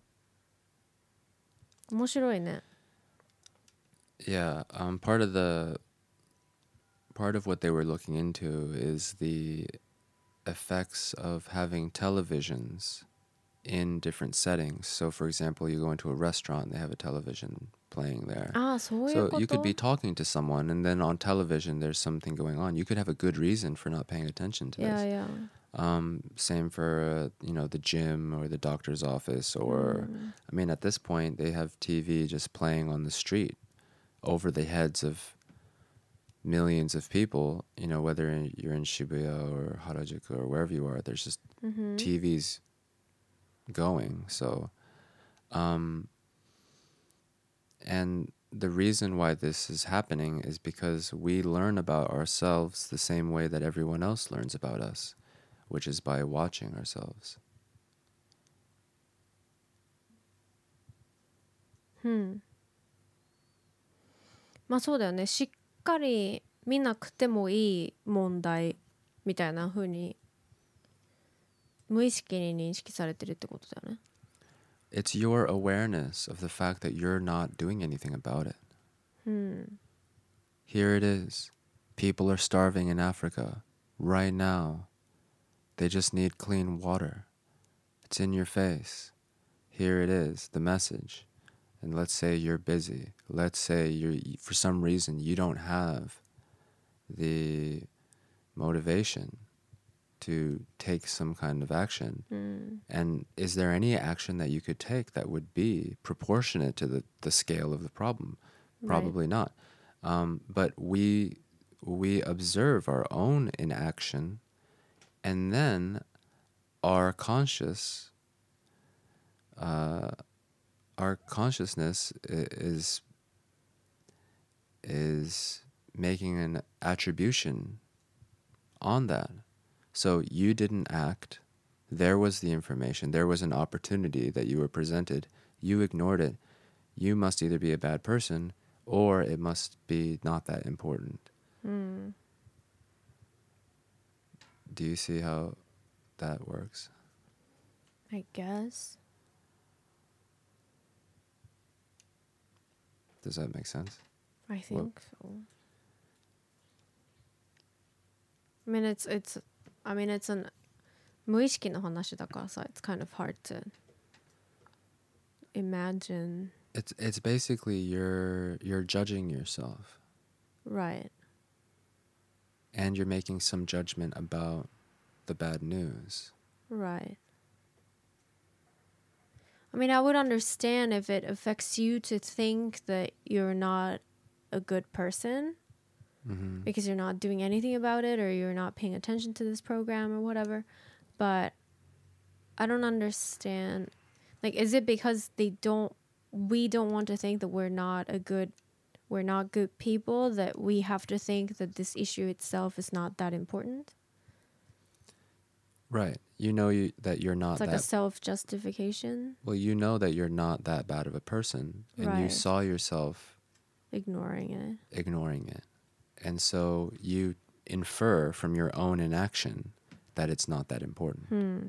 面白いね。 Yeah, um, part of the part of what they were looking into is the effects of having televisions in different settings. So, for example, you go into a restaurant, they have a television playing there. ああ、そういうこと。 So you could be talking to someone, and then on television, there's something going on. You could have a good reason for not paying attention to Yeah, this. yeah. Um, same for, uh, you know, the gym or the doctor's office, or, Mm. I mean, at this point, they have T V just playing on the street over the heads of millions of people, you know, whether you're in Shibuya or Harajuku or wherever you are, there's just Mm-hmm. T Vs going. So, um, and the reason why this is happening is because we learn about ourselves the same way that everyone else learns about us, which is by watching ourselves. うん。まあそうだよね。しっかり見なくてもいい問題みたいな風に無意識に認識されてるってことだよね。 It's your awareness of the fact that you're not doing anything about it. うん。 Here it is. People are starving in Africa right now. They just need clean water. It's in your face. Here it is, the message. And let's say you're busy. Let's say you're, for some reason, you don't have the motivation to take some kind of action. うん。 And is there any action that you could take that would be proportionate to the, the scale of the problem? Probably Right. not. Um, but we we observe our own inaction, and then our conscious uh, our consciousness is is making an attribution on that. So you didn't act. There was the information. There was an opportunity that you were presented. You ignored it. You must either be a bad person or it must be not that important. うん。 Do you see how that works? I guess. Does that make sense? I think so. I mean, it's, it's, I mean, it's an 無意識の話だからさ、it's kind of hard to imagine. It's it's basically you're you're judging yourself Right. and you're making some judgment about the bad news. Right. I mean, I would understand if it affects you to think that you're not a good person Mm-hmm. because you're not doing anything about it or you're not paying attention to this program or whatever. But I don't understand. Like, is it because they don't, we don't want to think that we're not a good, we're not good people, that we have to think that this issue itself is not that important? Right. You know you, that you're not It's like that... a self-justification. Well, you know that you're not that bad of a person. And you Right. saw yourself... Ignoring it. Ignoring it. And so you infer from your own inaction that it's not that important. Hmm.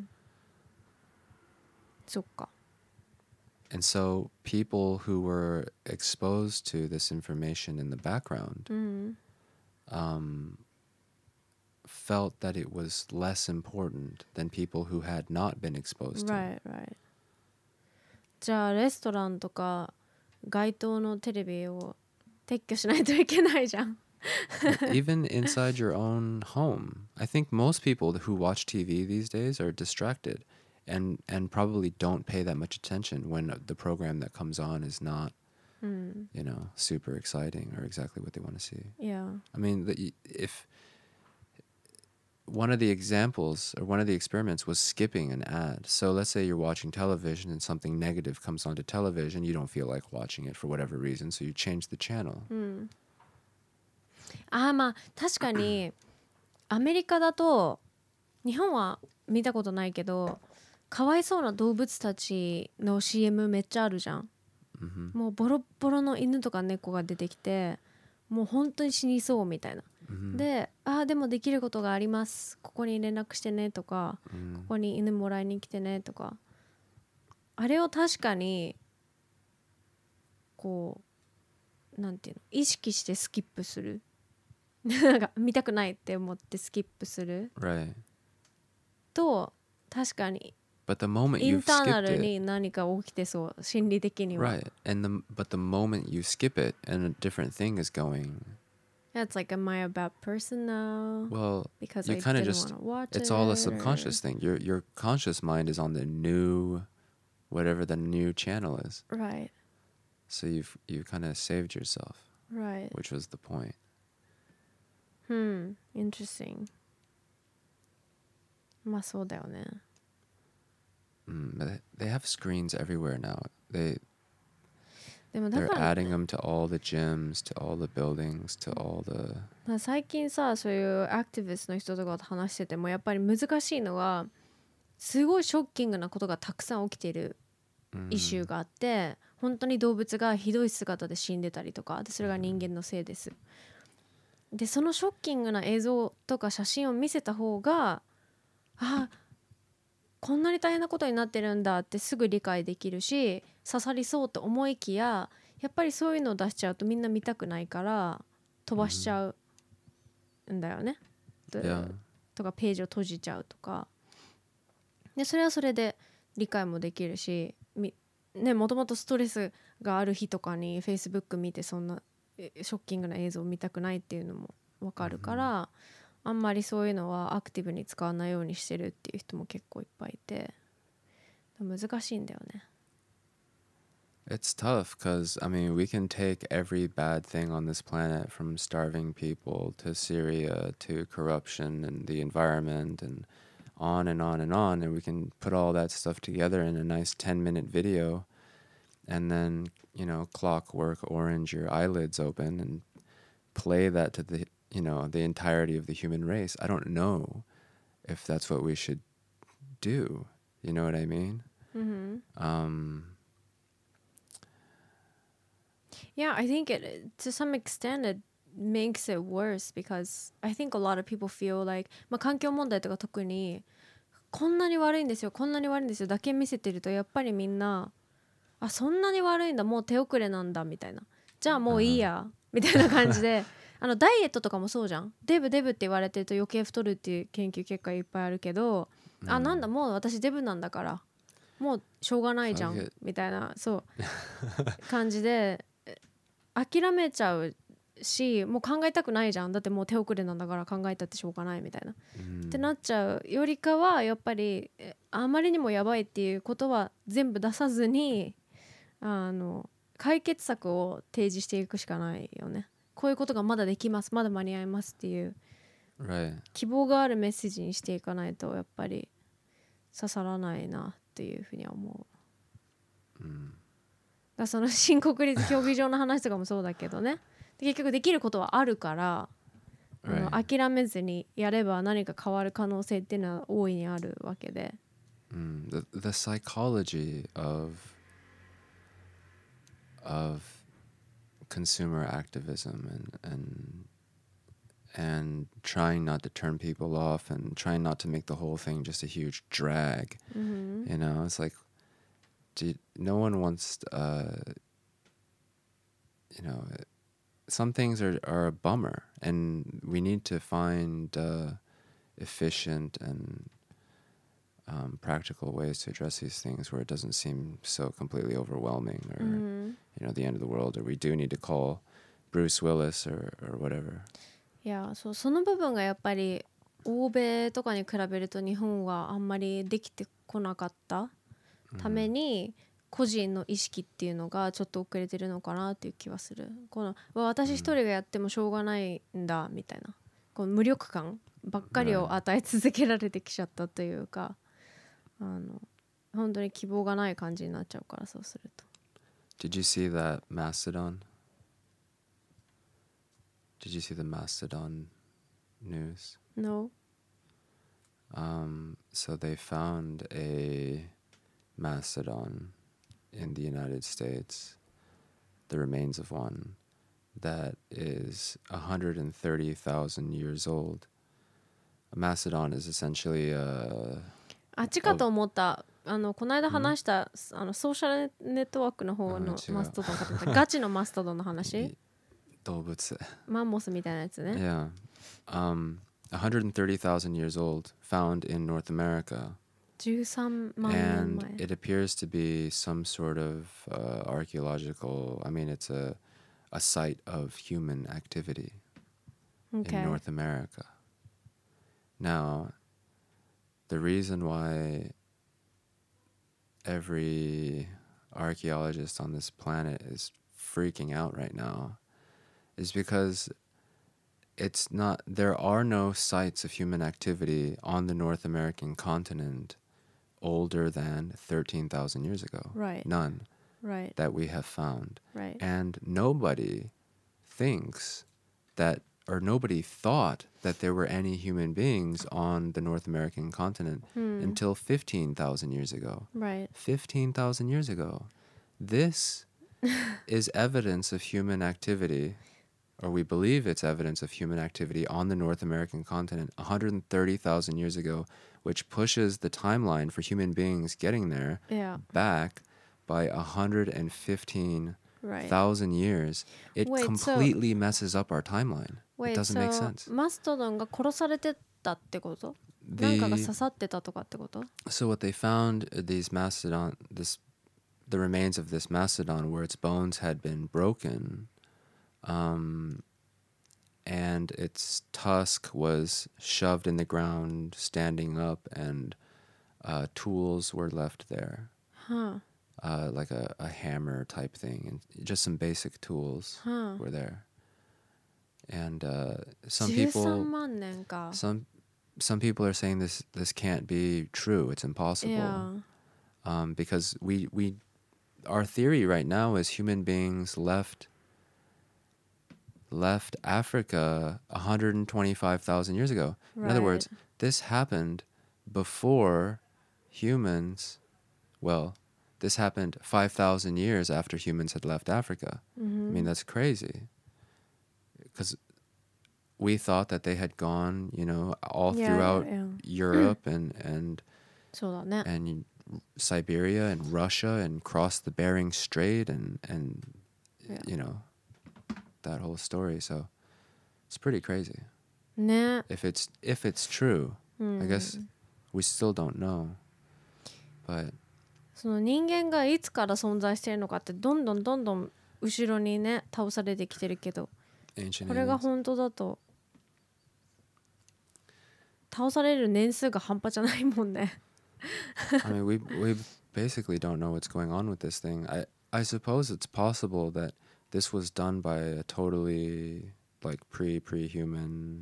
そっか。 And so people who were exposed to this information in the background Mm. um, felt that it was less important than people who had not been exposed to it. Right, right. じゃあレストランとか街頭のテレビを撤去しないといけないじゃん。 Even inside your own home. I think most people who watch T V these days are distracted and, and probably don't pay that much attention when the program that comes on is not Mm. you know, super exciting or exactly what they want to see. Yeah. I mean, the, if one of the examples or one of the experiments was skipping an ad. So let's say you're watching television and something negative comes onto television. You don't feel like watching it for whatever reason, so you change the channel. うん、ああまあ確かにアメリカだと日本は見たことないけどかわいそうな動物たちの シーエム めっちゃあるじゃん、 Mm-hmm. もうボロボロの犬とか猫が出てきてもう本当に死にそうみたいな、 Mm-hmm. でああでもできることがありますここに連絡してねとか、 Mm-hmm. ここに犬もらいに来てねとかあれを確かにこうなんていうの意識してスキップするなんか見たくないって思ってスキップする Right. と確かに But the moment イン you've ターナ skipped ル it, に何か起きてそう心理的には、 right? And the but the moment you skip it and a different thing is going, That's like am I a bad person now well, because you I kind of didn't just want to watch it's it all a or- subconscious thing. Your your conscious mind is on the new, whatever the new channel is. Right, So you've you kind of saved yourself, right. which was the point. Hmm, interesting. まあそうだよね。 Mm, but they- they have screens everywhere now. They でもだ they're から adding them to all the gyms, to all the buildings, to all the まあ最近さそういうアクティビストの人とかと話しててもやっぱり難しいのはすごいショッキングなことがたくさん起きている mm, イシューがあって本当に動物がひどい姿で死んでたりとかでそれが人間のせいです。でそのショッキングな映像とか写真を見せた方があこんなに大変なことになってるんだってすぐ理解できるし刺さりそうと思いきややっぱりそういうのを出しちゃうとみんな見たくないから飛ばしちゃうんだよね、で yeah. とかページを閉じちゃうとかでそれはそれで理解もできるしみねもともとストレスがある日とかに Facebook 見てそんなえショッキングな映像を見たくないっていうのもわかるから、あんまりそういうのはアクティブに使わないようにしてるっていう人も結構いっぱいいて難しいんだよね。 It's tough because, I mean, we can take every bad thing on this planet from starving people to Syria to corruption and the environment and on and on and on, and we can put all that stuff together in a nice ten minute video and then, you know, clockwork orange your eyelids open and play that to the, you know, the entirety of the human race. I don't know if that's what we should do. You know what I mean? Mm-hmm. Um, Yeah, I think it to some extent it makes it worse because I think a lot of people feel like まあ環境問題とか特にこんなに悪いんですよこんなに悪いんですよだけ見せてるとやっぱりみんなあそんなに悪いんだもう手遅れなんだみたいなじゃあもういいやみたいな感じであのダイエットとかもそうじゃんデブデブって言われてると余計太るっていう研究結果いっぱいあるけど、 うんあなんだもう私デブなんだからもうしょうがないじゃ Fuck ん it みたいなそう感じで諦めちゃうしもう考えたくないじゃんだってもう手遅れなんだから考えたってしょうがないみたいな、 うんってなっちゃうよりかはやっぱりえあまりにもやばいっていうことは全部出さずにあの解決策を提示していくしかないよね。こういうことがまだできますまだ間に合いますっていう Right. 希望があるメッセージにしていかないとやっぱり刺さらないなっていうふうには思う。 うんだからその新国立競技場の話とかもそうだけどねで結局できることはあるからあの Right. 諦めずにやれば何か変わる可能性っていうのは大いにあるわけで、 Mm, the the psychology of of consumer activism and and and trying not to turn people off and trying not to make the whole thing just a huge drag. うん You know, it's like do, no one wants uh you know some things are are a bummer and we need to find uh efficient and um, practical ways to address these things where it doesn't seem so completely overwhelming or うん、 you know the end of the world or we do need to call Bruce Willis or or whatever. いやそうその部分がやっぱり欧米とかに比べると日本はあんまりできてこなかったために個人の意識っていうのがちょっと遅れてるのかなっていう気はする。この私一人がやってもしょうがないんだみたいな、この無力感ばっかりを与え続けられてきちゃったというか、あの本当に希望がない感じになっちゃうから、そうすると。 Did you see that Mastodon? Did you see the Mastodon news? No? Um, so they found a mastodon in the United States, the remains of one, that is one hundred thirty thousand years old. A mastodon is essentially a... あっちかと思った。あのこの間話した、あのソーシャルネットワークの方のマストドンかと思った。ガチのマストドンの話。 動物。 マンモスみたいなやつね。 Yeah. Um, one hundred thirty thousand years old, found in North America. じゅうさんまんねんまえ。 And it appears to be some sort of uh, archaeological, I mean, it's a, a site of human activity Okay. in North America. Now, the reason why every archaeologist on this planet is freaking out right now is because it's not, there are no sites of human activity on the North American continent older than thirteen thousand years ago. Right. None. Right. That we have found. Right. And nobody thinks that, or nobody thought that there were any human beings on the North American continent hmm. until fifteen thousand years ago. Right. fifteen thousand years ago. This is evidence of human activity, or we believe it's evidence of human activity on the North American continent one hundred thirty thousand years ago, which pushes the timeline for human beings getting there yeah. back by one hundred fifteen thousand right. years. It Wait, completely so, messes up our timeline. Wait, it doesn't so make sense. マストドンが殺されてたってこと？なんかが刺さってたとかってこと？ So what they found, these mastodon, this, the remains of this mastodon where its bones had been broken, um, and its tusk was shoved in the ground, standing up, and uh, tools were left there. Huh. Uh, like a, a hammer type thing, and just some basic tools huh. were there. And uh, some people, some some people are saying this this can't be true. It's impossible. Yeah. Um, because we we our theory right now is human beings left left Africa one hundred twenty-five thousand years ago. Right. In other words, this happened before humans. Well, this happened five thousand years after humans had left Africa. Mm-hmm. I mean, that's crazy. Because we thought that they had gone, you know, all yeah, throughout yeah, yeah. Europe and and そうだね。 and Siberia and Russia and crossed the Bering Strait and and yeah. you know that whole story. So it's pretty crazy. ね。 If it's if it's true, hmm. I guess we still don't know. But その人間がいつから存在しているのかってどんどんどんどん後ろにね倒されてきてるけど、これが本当だと倒される年数が半端じゃないもんね。 I mean, we we basically don't know what's going on with this thing. I I suppose it's possible that this was done by a totally like pre pre human,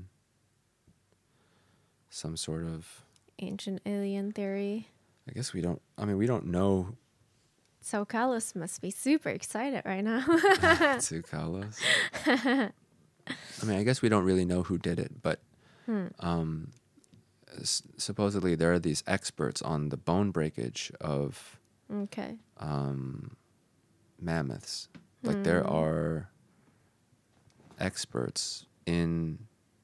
some sort of ancient alien theory. I guess we don't. I mean, we don't know. So Carlos must be super excited right now. To Carlos. I mean, I guess we don't really know who did it, but hmm. um, s- supposedly there are these experts on the bone breakage of okay. um, mammoths. Like there hmm. are experts in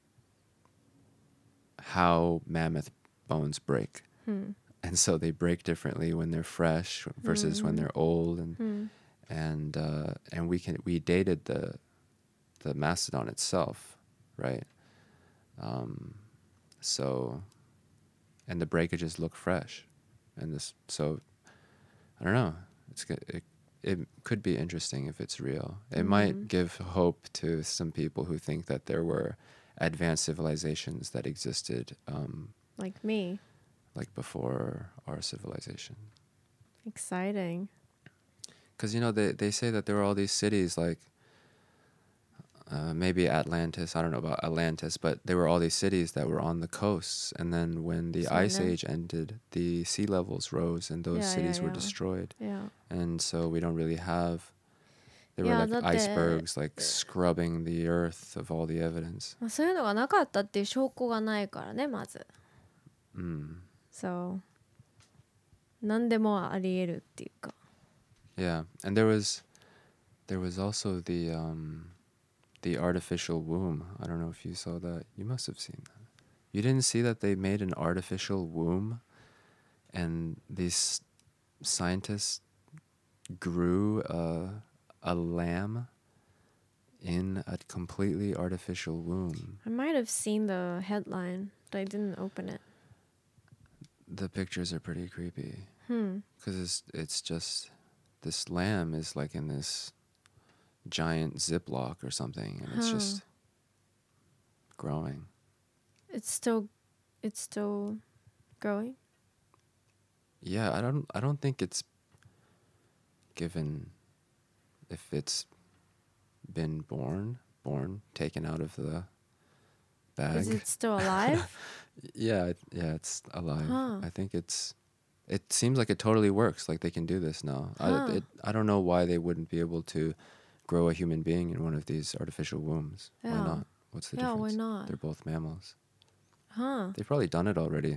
how mammoth bones break. Hmm. And so they break differently when they're fresh versus mm. when they're old, and mm. and uh, and we can we dated the the mastodon itself, right? Um, so, and the breakages look fresh, and this so I don't know. It's it it could be interesting if it's real. It mm-hmm. might give hope to some people who think that there were advanced civilizations that existed, um, like me. Like before our civilization. Exciting. because you know they, they say that there were all these cities like uh, maybe Atlantis. I don't know about Atlantis, but there were all these cities that were on the coasts. And then when the So ice then- age ended, the sea levels rose and those Yeah, yeah, cities were yeah. destroyed. Yeah. And so we don't really have. There Yeah, were like that the- icebergs like scrubbing the earth of all the evidence. まあ、そういうのがなかったっていう証拠がないからねまず。 Mm. そう。何でもあり得るっていうか。 Yeah, and there was there was also the um, the artificial womb. I don't know if you saw that. You must have seen that. You didn't see that they made an artificial womb, and these scientists grew a a lamb in a completely artificial womb. I might have seen the headline, but I didn't open it. The pictures are pretty creepy Hmm. because it's it's just this lamb is like in this giant Ziploc or something, and it's Huh. just growing. It's still, it's still growing. Yeah, I don't I don't think it's given if it's been born, born, taken out of the bag. Is it still alive? Yeah, it- yeah, it's alive. Huh. I think it's it seems like it totally works. Like they can do this now. Huh. I it, I don't know why they wouldn't be able to grow a human being in one of these artificial wombs. Why Yeah. not? What's the Yeah, why difference? not? They're both mammals. Huh. They've probably done it already.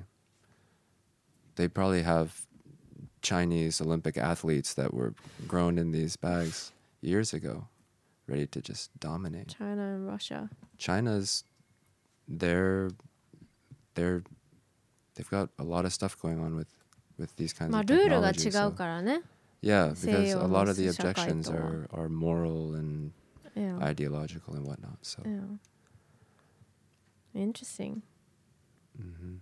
They probably have Chinese Olympic athletes that were grown in these bags years ago, ready to just dominate. China and Russia. China's they're they're they've got a lot of stuff going on with with these kinds まあ of ルールが technology. 違 So, うからね。 yeah, because a lot of the 西洋の社会とは。 objections are are moral and Yeah. ideological and whatnot. So, Yeah. Interesting. mhm.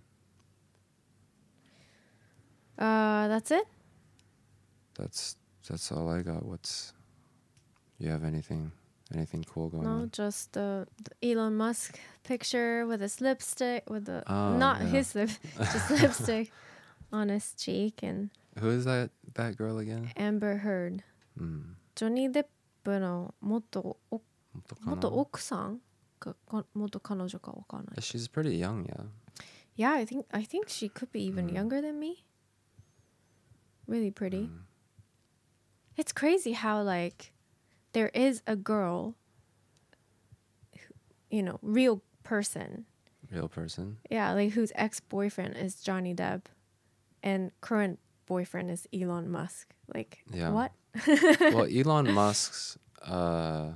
Uh, that's it? that's that's all I got. What's you have anything anything cool going No, on? just the, the Elon Musk picture with his lipstick, with the Oh, not yeah. his lip, just lipstick on his cheek, and Who is that that girl again? Amber Heard. Mm. ジョニー・デップの元お元 Motokano? 奥さんかか元彼女かわからない She's pretty young, yeah. Yeah, I think I think she could be even Mm. younger than me. Really pretty. Mm. It's crazy how like there is a girl, who, you know, real person. Real person. Yeah, like whose ex-boyfriend is Johnny Depp and current boyfriend is Elon Musk. Like Yeah. what? Well, Elon Musk's uh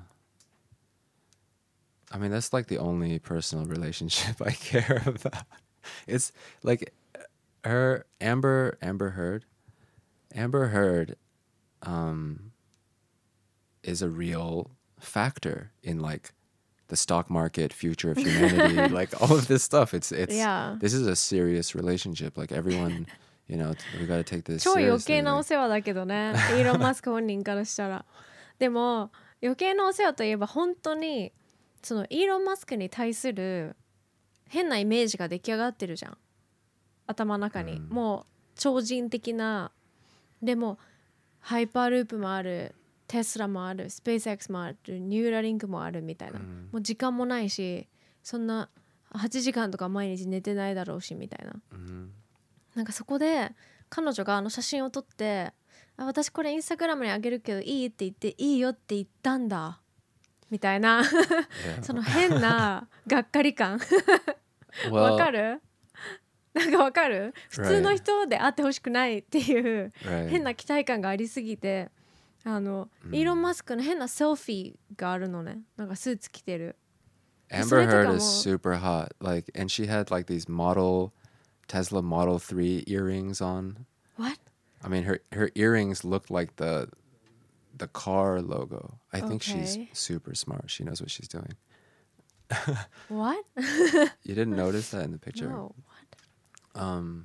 I mean, that's like the only personal relationship I care about. It's like her Amber Amber Heard. Amber Heard um is a real factor in like the stock market, future of humanity, like all of this stuff. It's it's Yeah. this is a serious relationship. Like everyone, you know, we got to take this 超余 seriously. 計なお Like, 世話だけどね。イーロン・マスク本人からしたら。でも余計なお世話といえば本当にそのイーロン・マスクに対する変なイメージが出来上がってるじゃん。頭の中に。 うんもう超人的な。でもハイパーループもある。テスラもある。スペース X もある。ニューラリンクもあるみたいな。 うんもう時間もないしそんなはちじかんとか毎日寝てないだろうしみたいな。 mhm. なんかそこで彼女があの写真を撮ってあ私これインスタグラムにあげるけどいいって言っていいよって言ったんだみたいな Yeah. その変ながっかり感 Well, わかるなんかわかる普通の人であってほしくないっていう right. 変な期待感がありすぎてあの、 うんイーロン・マスクの変なセルフィーがあるのねなんかスーツ着てる Amber それとか Heard も is super hot. Like, and she had like these model Tesla Model three earrings on. What? I mean, her her earrings looked like the the car logo. I think she's Okay. super smart. She knows what she's doing. What? You didn't notice that in the picture? No. Um,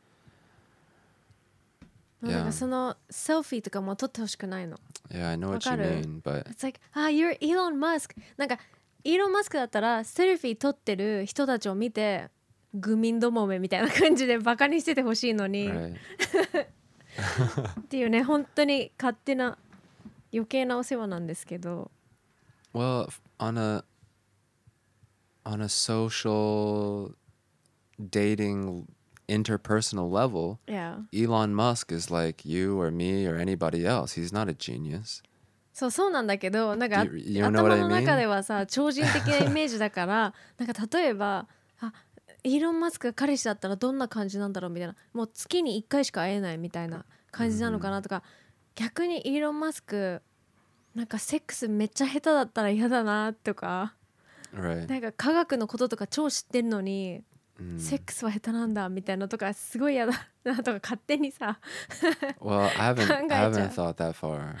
なん Yeah. かそのセルフィーとかも撮ってほしくないの yeah, I know what you わかる？ mean, but It's like, ah, you're Elon Musk. なんか、イーロン・マスクだったら、セルフィー撮ってる人たちを見て、愚民どもめみたいな感じでバカにしててほしいのに、 right. っていうね、本当に勝手な余計なお世話なんですけど。 Well, on a on a social dating interpersonal level, Yeah. Elon Musk is like you or me or anybody else. He's not a genius. そうそうなんだけど、なんか You, you know what 頭 I の中 mean? ではさ超人的なイメージだからなんか例えばあイーロン・マスクが彼氏だったらどんな感じなんだろうみたいな、もう月にいっかいしか会えないみたいな感じなのかなとか、逆にイーロン・マスクなんかセックスめっちゃ下手だったら嫌だなとか、 Right. なんか科学のこととか超知ってるのに、 Mm. セックスは下手なんだみたいなのとかすごい嫌だなとか勝手にさ Well, I haven't 考えちゃう。 I haven't thought that far.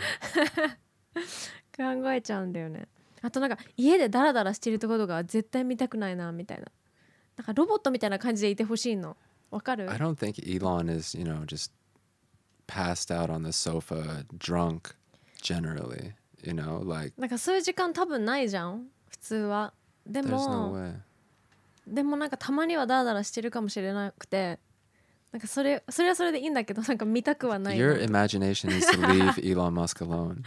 考えちゃうんだよね。あとなんか家でダラダラしてるところが絶対見たくないなみたいな、なんかロボットみたいな感じでいてほしいの。わかる？ I don't think Elon is, you know, just passed out on the sofa drunk generally, you know, like なんかそういう時間多分ないじゃん普通は。で there's no も way. でもなんかたまにはダラダラしてるかもしれなくて、なんかそれそれはそれでいいんだけど、なんか見たくはないな。 Your imagination needs to leave Elon Musk alone.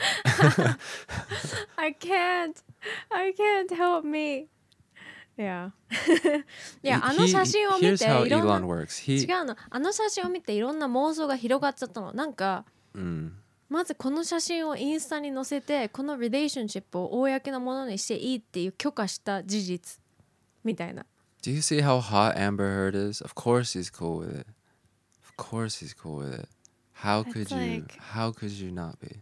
I can't I can't help me. Yeah. いや、 He- あの写真を見 here's て how いろんな Elon works. He 違うの、あの写真を見ていろんな妄想が広がっちゃったの。なんか、 mm, まずこの写真をインスタに載せてこのリレーションシップを公のものにしていいっていう許可した事実みたいな。 Do you see how hot Amber Heard is? Of course he's cool with it. Of course he's cool with it. How It's could you like- how could you not be?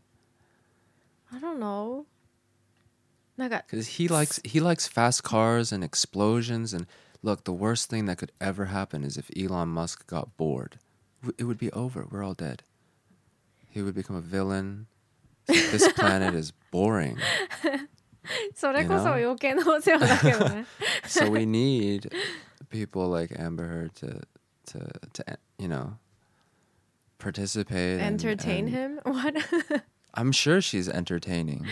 I don't know. なんか Because he likes he likes fast cars and explosions and look, the worst thing that could ever happen is if Elon Musk got bored. W- It would be over. We're all dead. He would become a villain. This planet is boring. それこそ余計なお世話だけどね。 So we need people like Amber Heard to to to you know participate and- Entertain and him? What? I'm sure she's entertaining.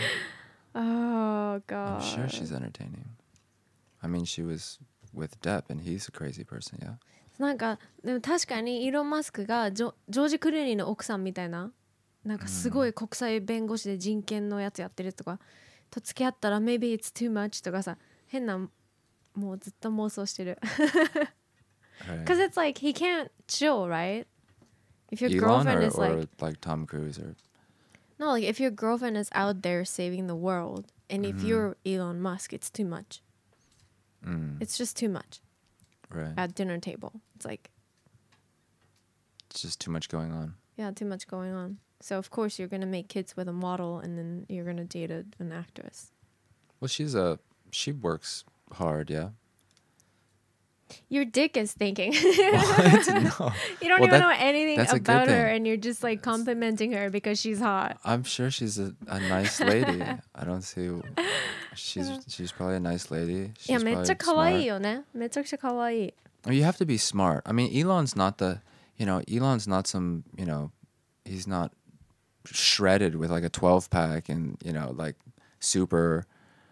Oh I'm god. sure she's entertaining. I mean, she was with Depp and he's a crazy person, yeah. なんかでも確かにイーロン・マスクがジョジョージ・クルーニーの奥さんみたいな、なんかすごい国際弁護士で人権のやつやってるとかと付き合ったら maybe it's too much とかさ、変なもうずっと妄想してる。 Right. Because it's like he can't chill, right? If your Elon girlfriend or, is or like like Tom Cruise or no, like if your girlfriend is out there saving the world and if you're Elon Musk, it's too much. mm, It's just too much right. at dinner table. It's like It's just too much going on. yeah, too much going on. So of course you're gonna make kids with a model and then you're gonna date a, an actress. Well, she's a she works hard, yeah. Your dick is thinking. What? No. You don't Well, even that- know anything that's a good about her thing. and you're just like complimenting her because she's hot. I'm sure she's a, a nice lady. I don't see she's she's probably a nice lady. いや、 She's めっ probably ちゃ可愛い smart. よね。めちゃくちゃ可愛い。 You have to be smart. I mean, Elon's not the, you know, Elon's not some, you know, he's not shredded with like a twelve pack and, you know, like super.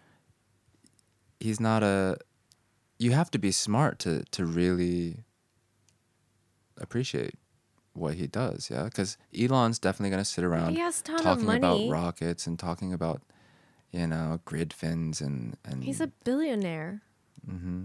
He's not a. You have to be smart to to really appreciate what he does, yeah? Because Elon's definitely going to sit around He has a ton of talking about money. rockets and talking about, you know, grid fins and and. He's a billionaire. hmm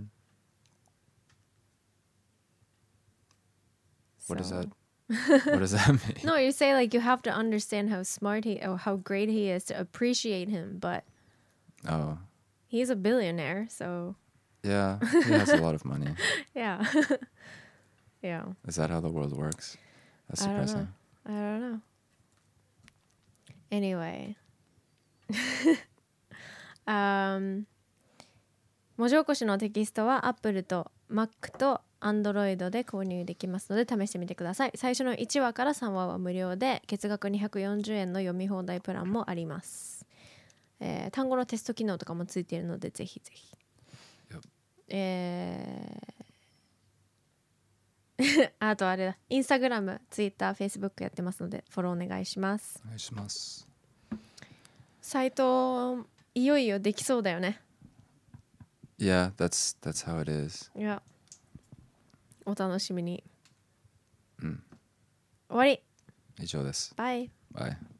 What does So- that? What does that mean? No, you say like you have to understand how smart he or how great he is to appreciate him, but Oh, he's a billionaire, so yeah, he has a lot of money. yeah. Yeah. Is that how the world works? That's I don't know. depressing. I don't know. Anyway. um, 文字起こしのテキストは Apple と Mac と Android で購入できますので試してみてください。最初のいちわからさんわは無料で月額にひゃくよんじゅうえんの読み放題プランもあります。えー単語のテスト機能とかもついているのでぜひぜひ。 Yep. えーあとあれだ、インスタグラム、ツイッター、フェイスブックやってますのでフォローお願いします。 お願いします。 サイトいよいよできそうだよね。 Yeah, that's that's how it is. いや、お楽しみに。 うん。 終わり。 以上です。 バイ。 Bye.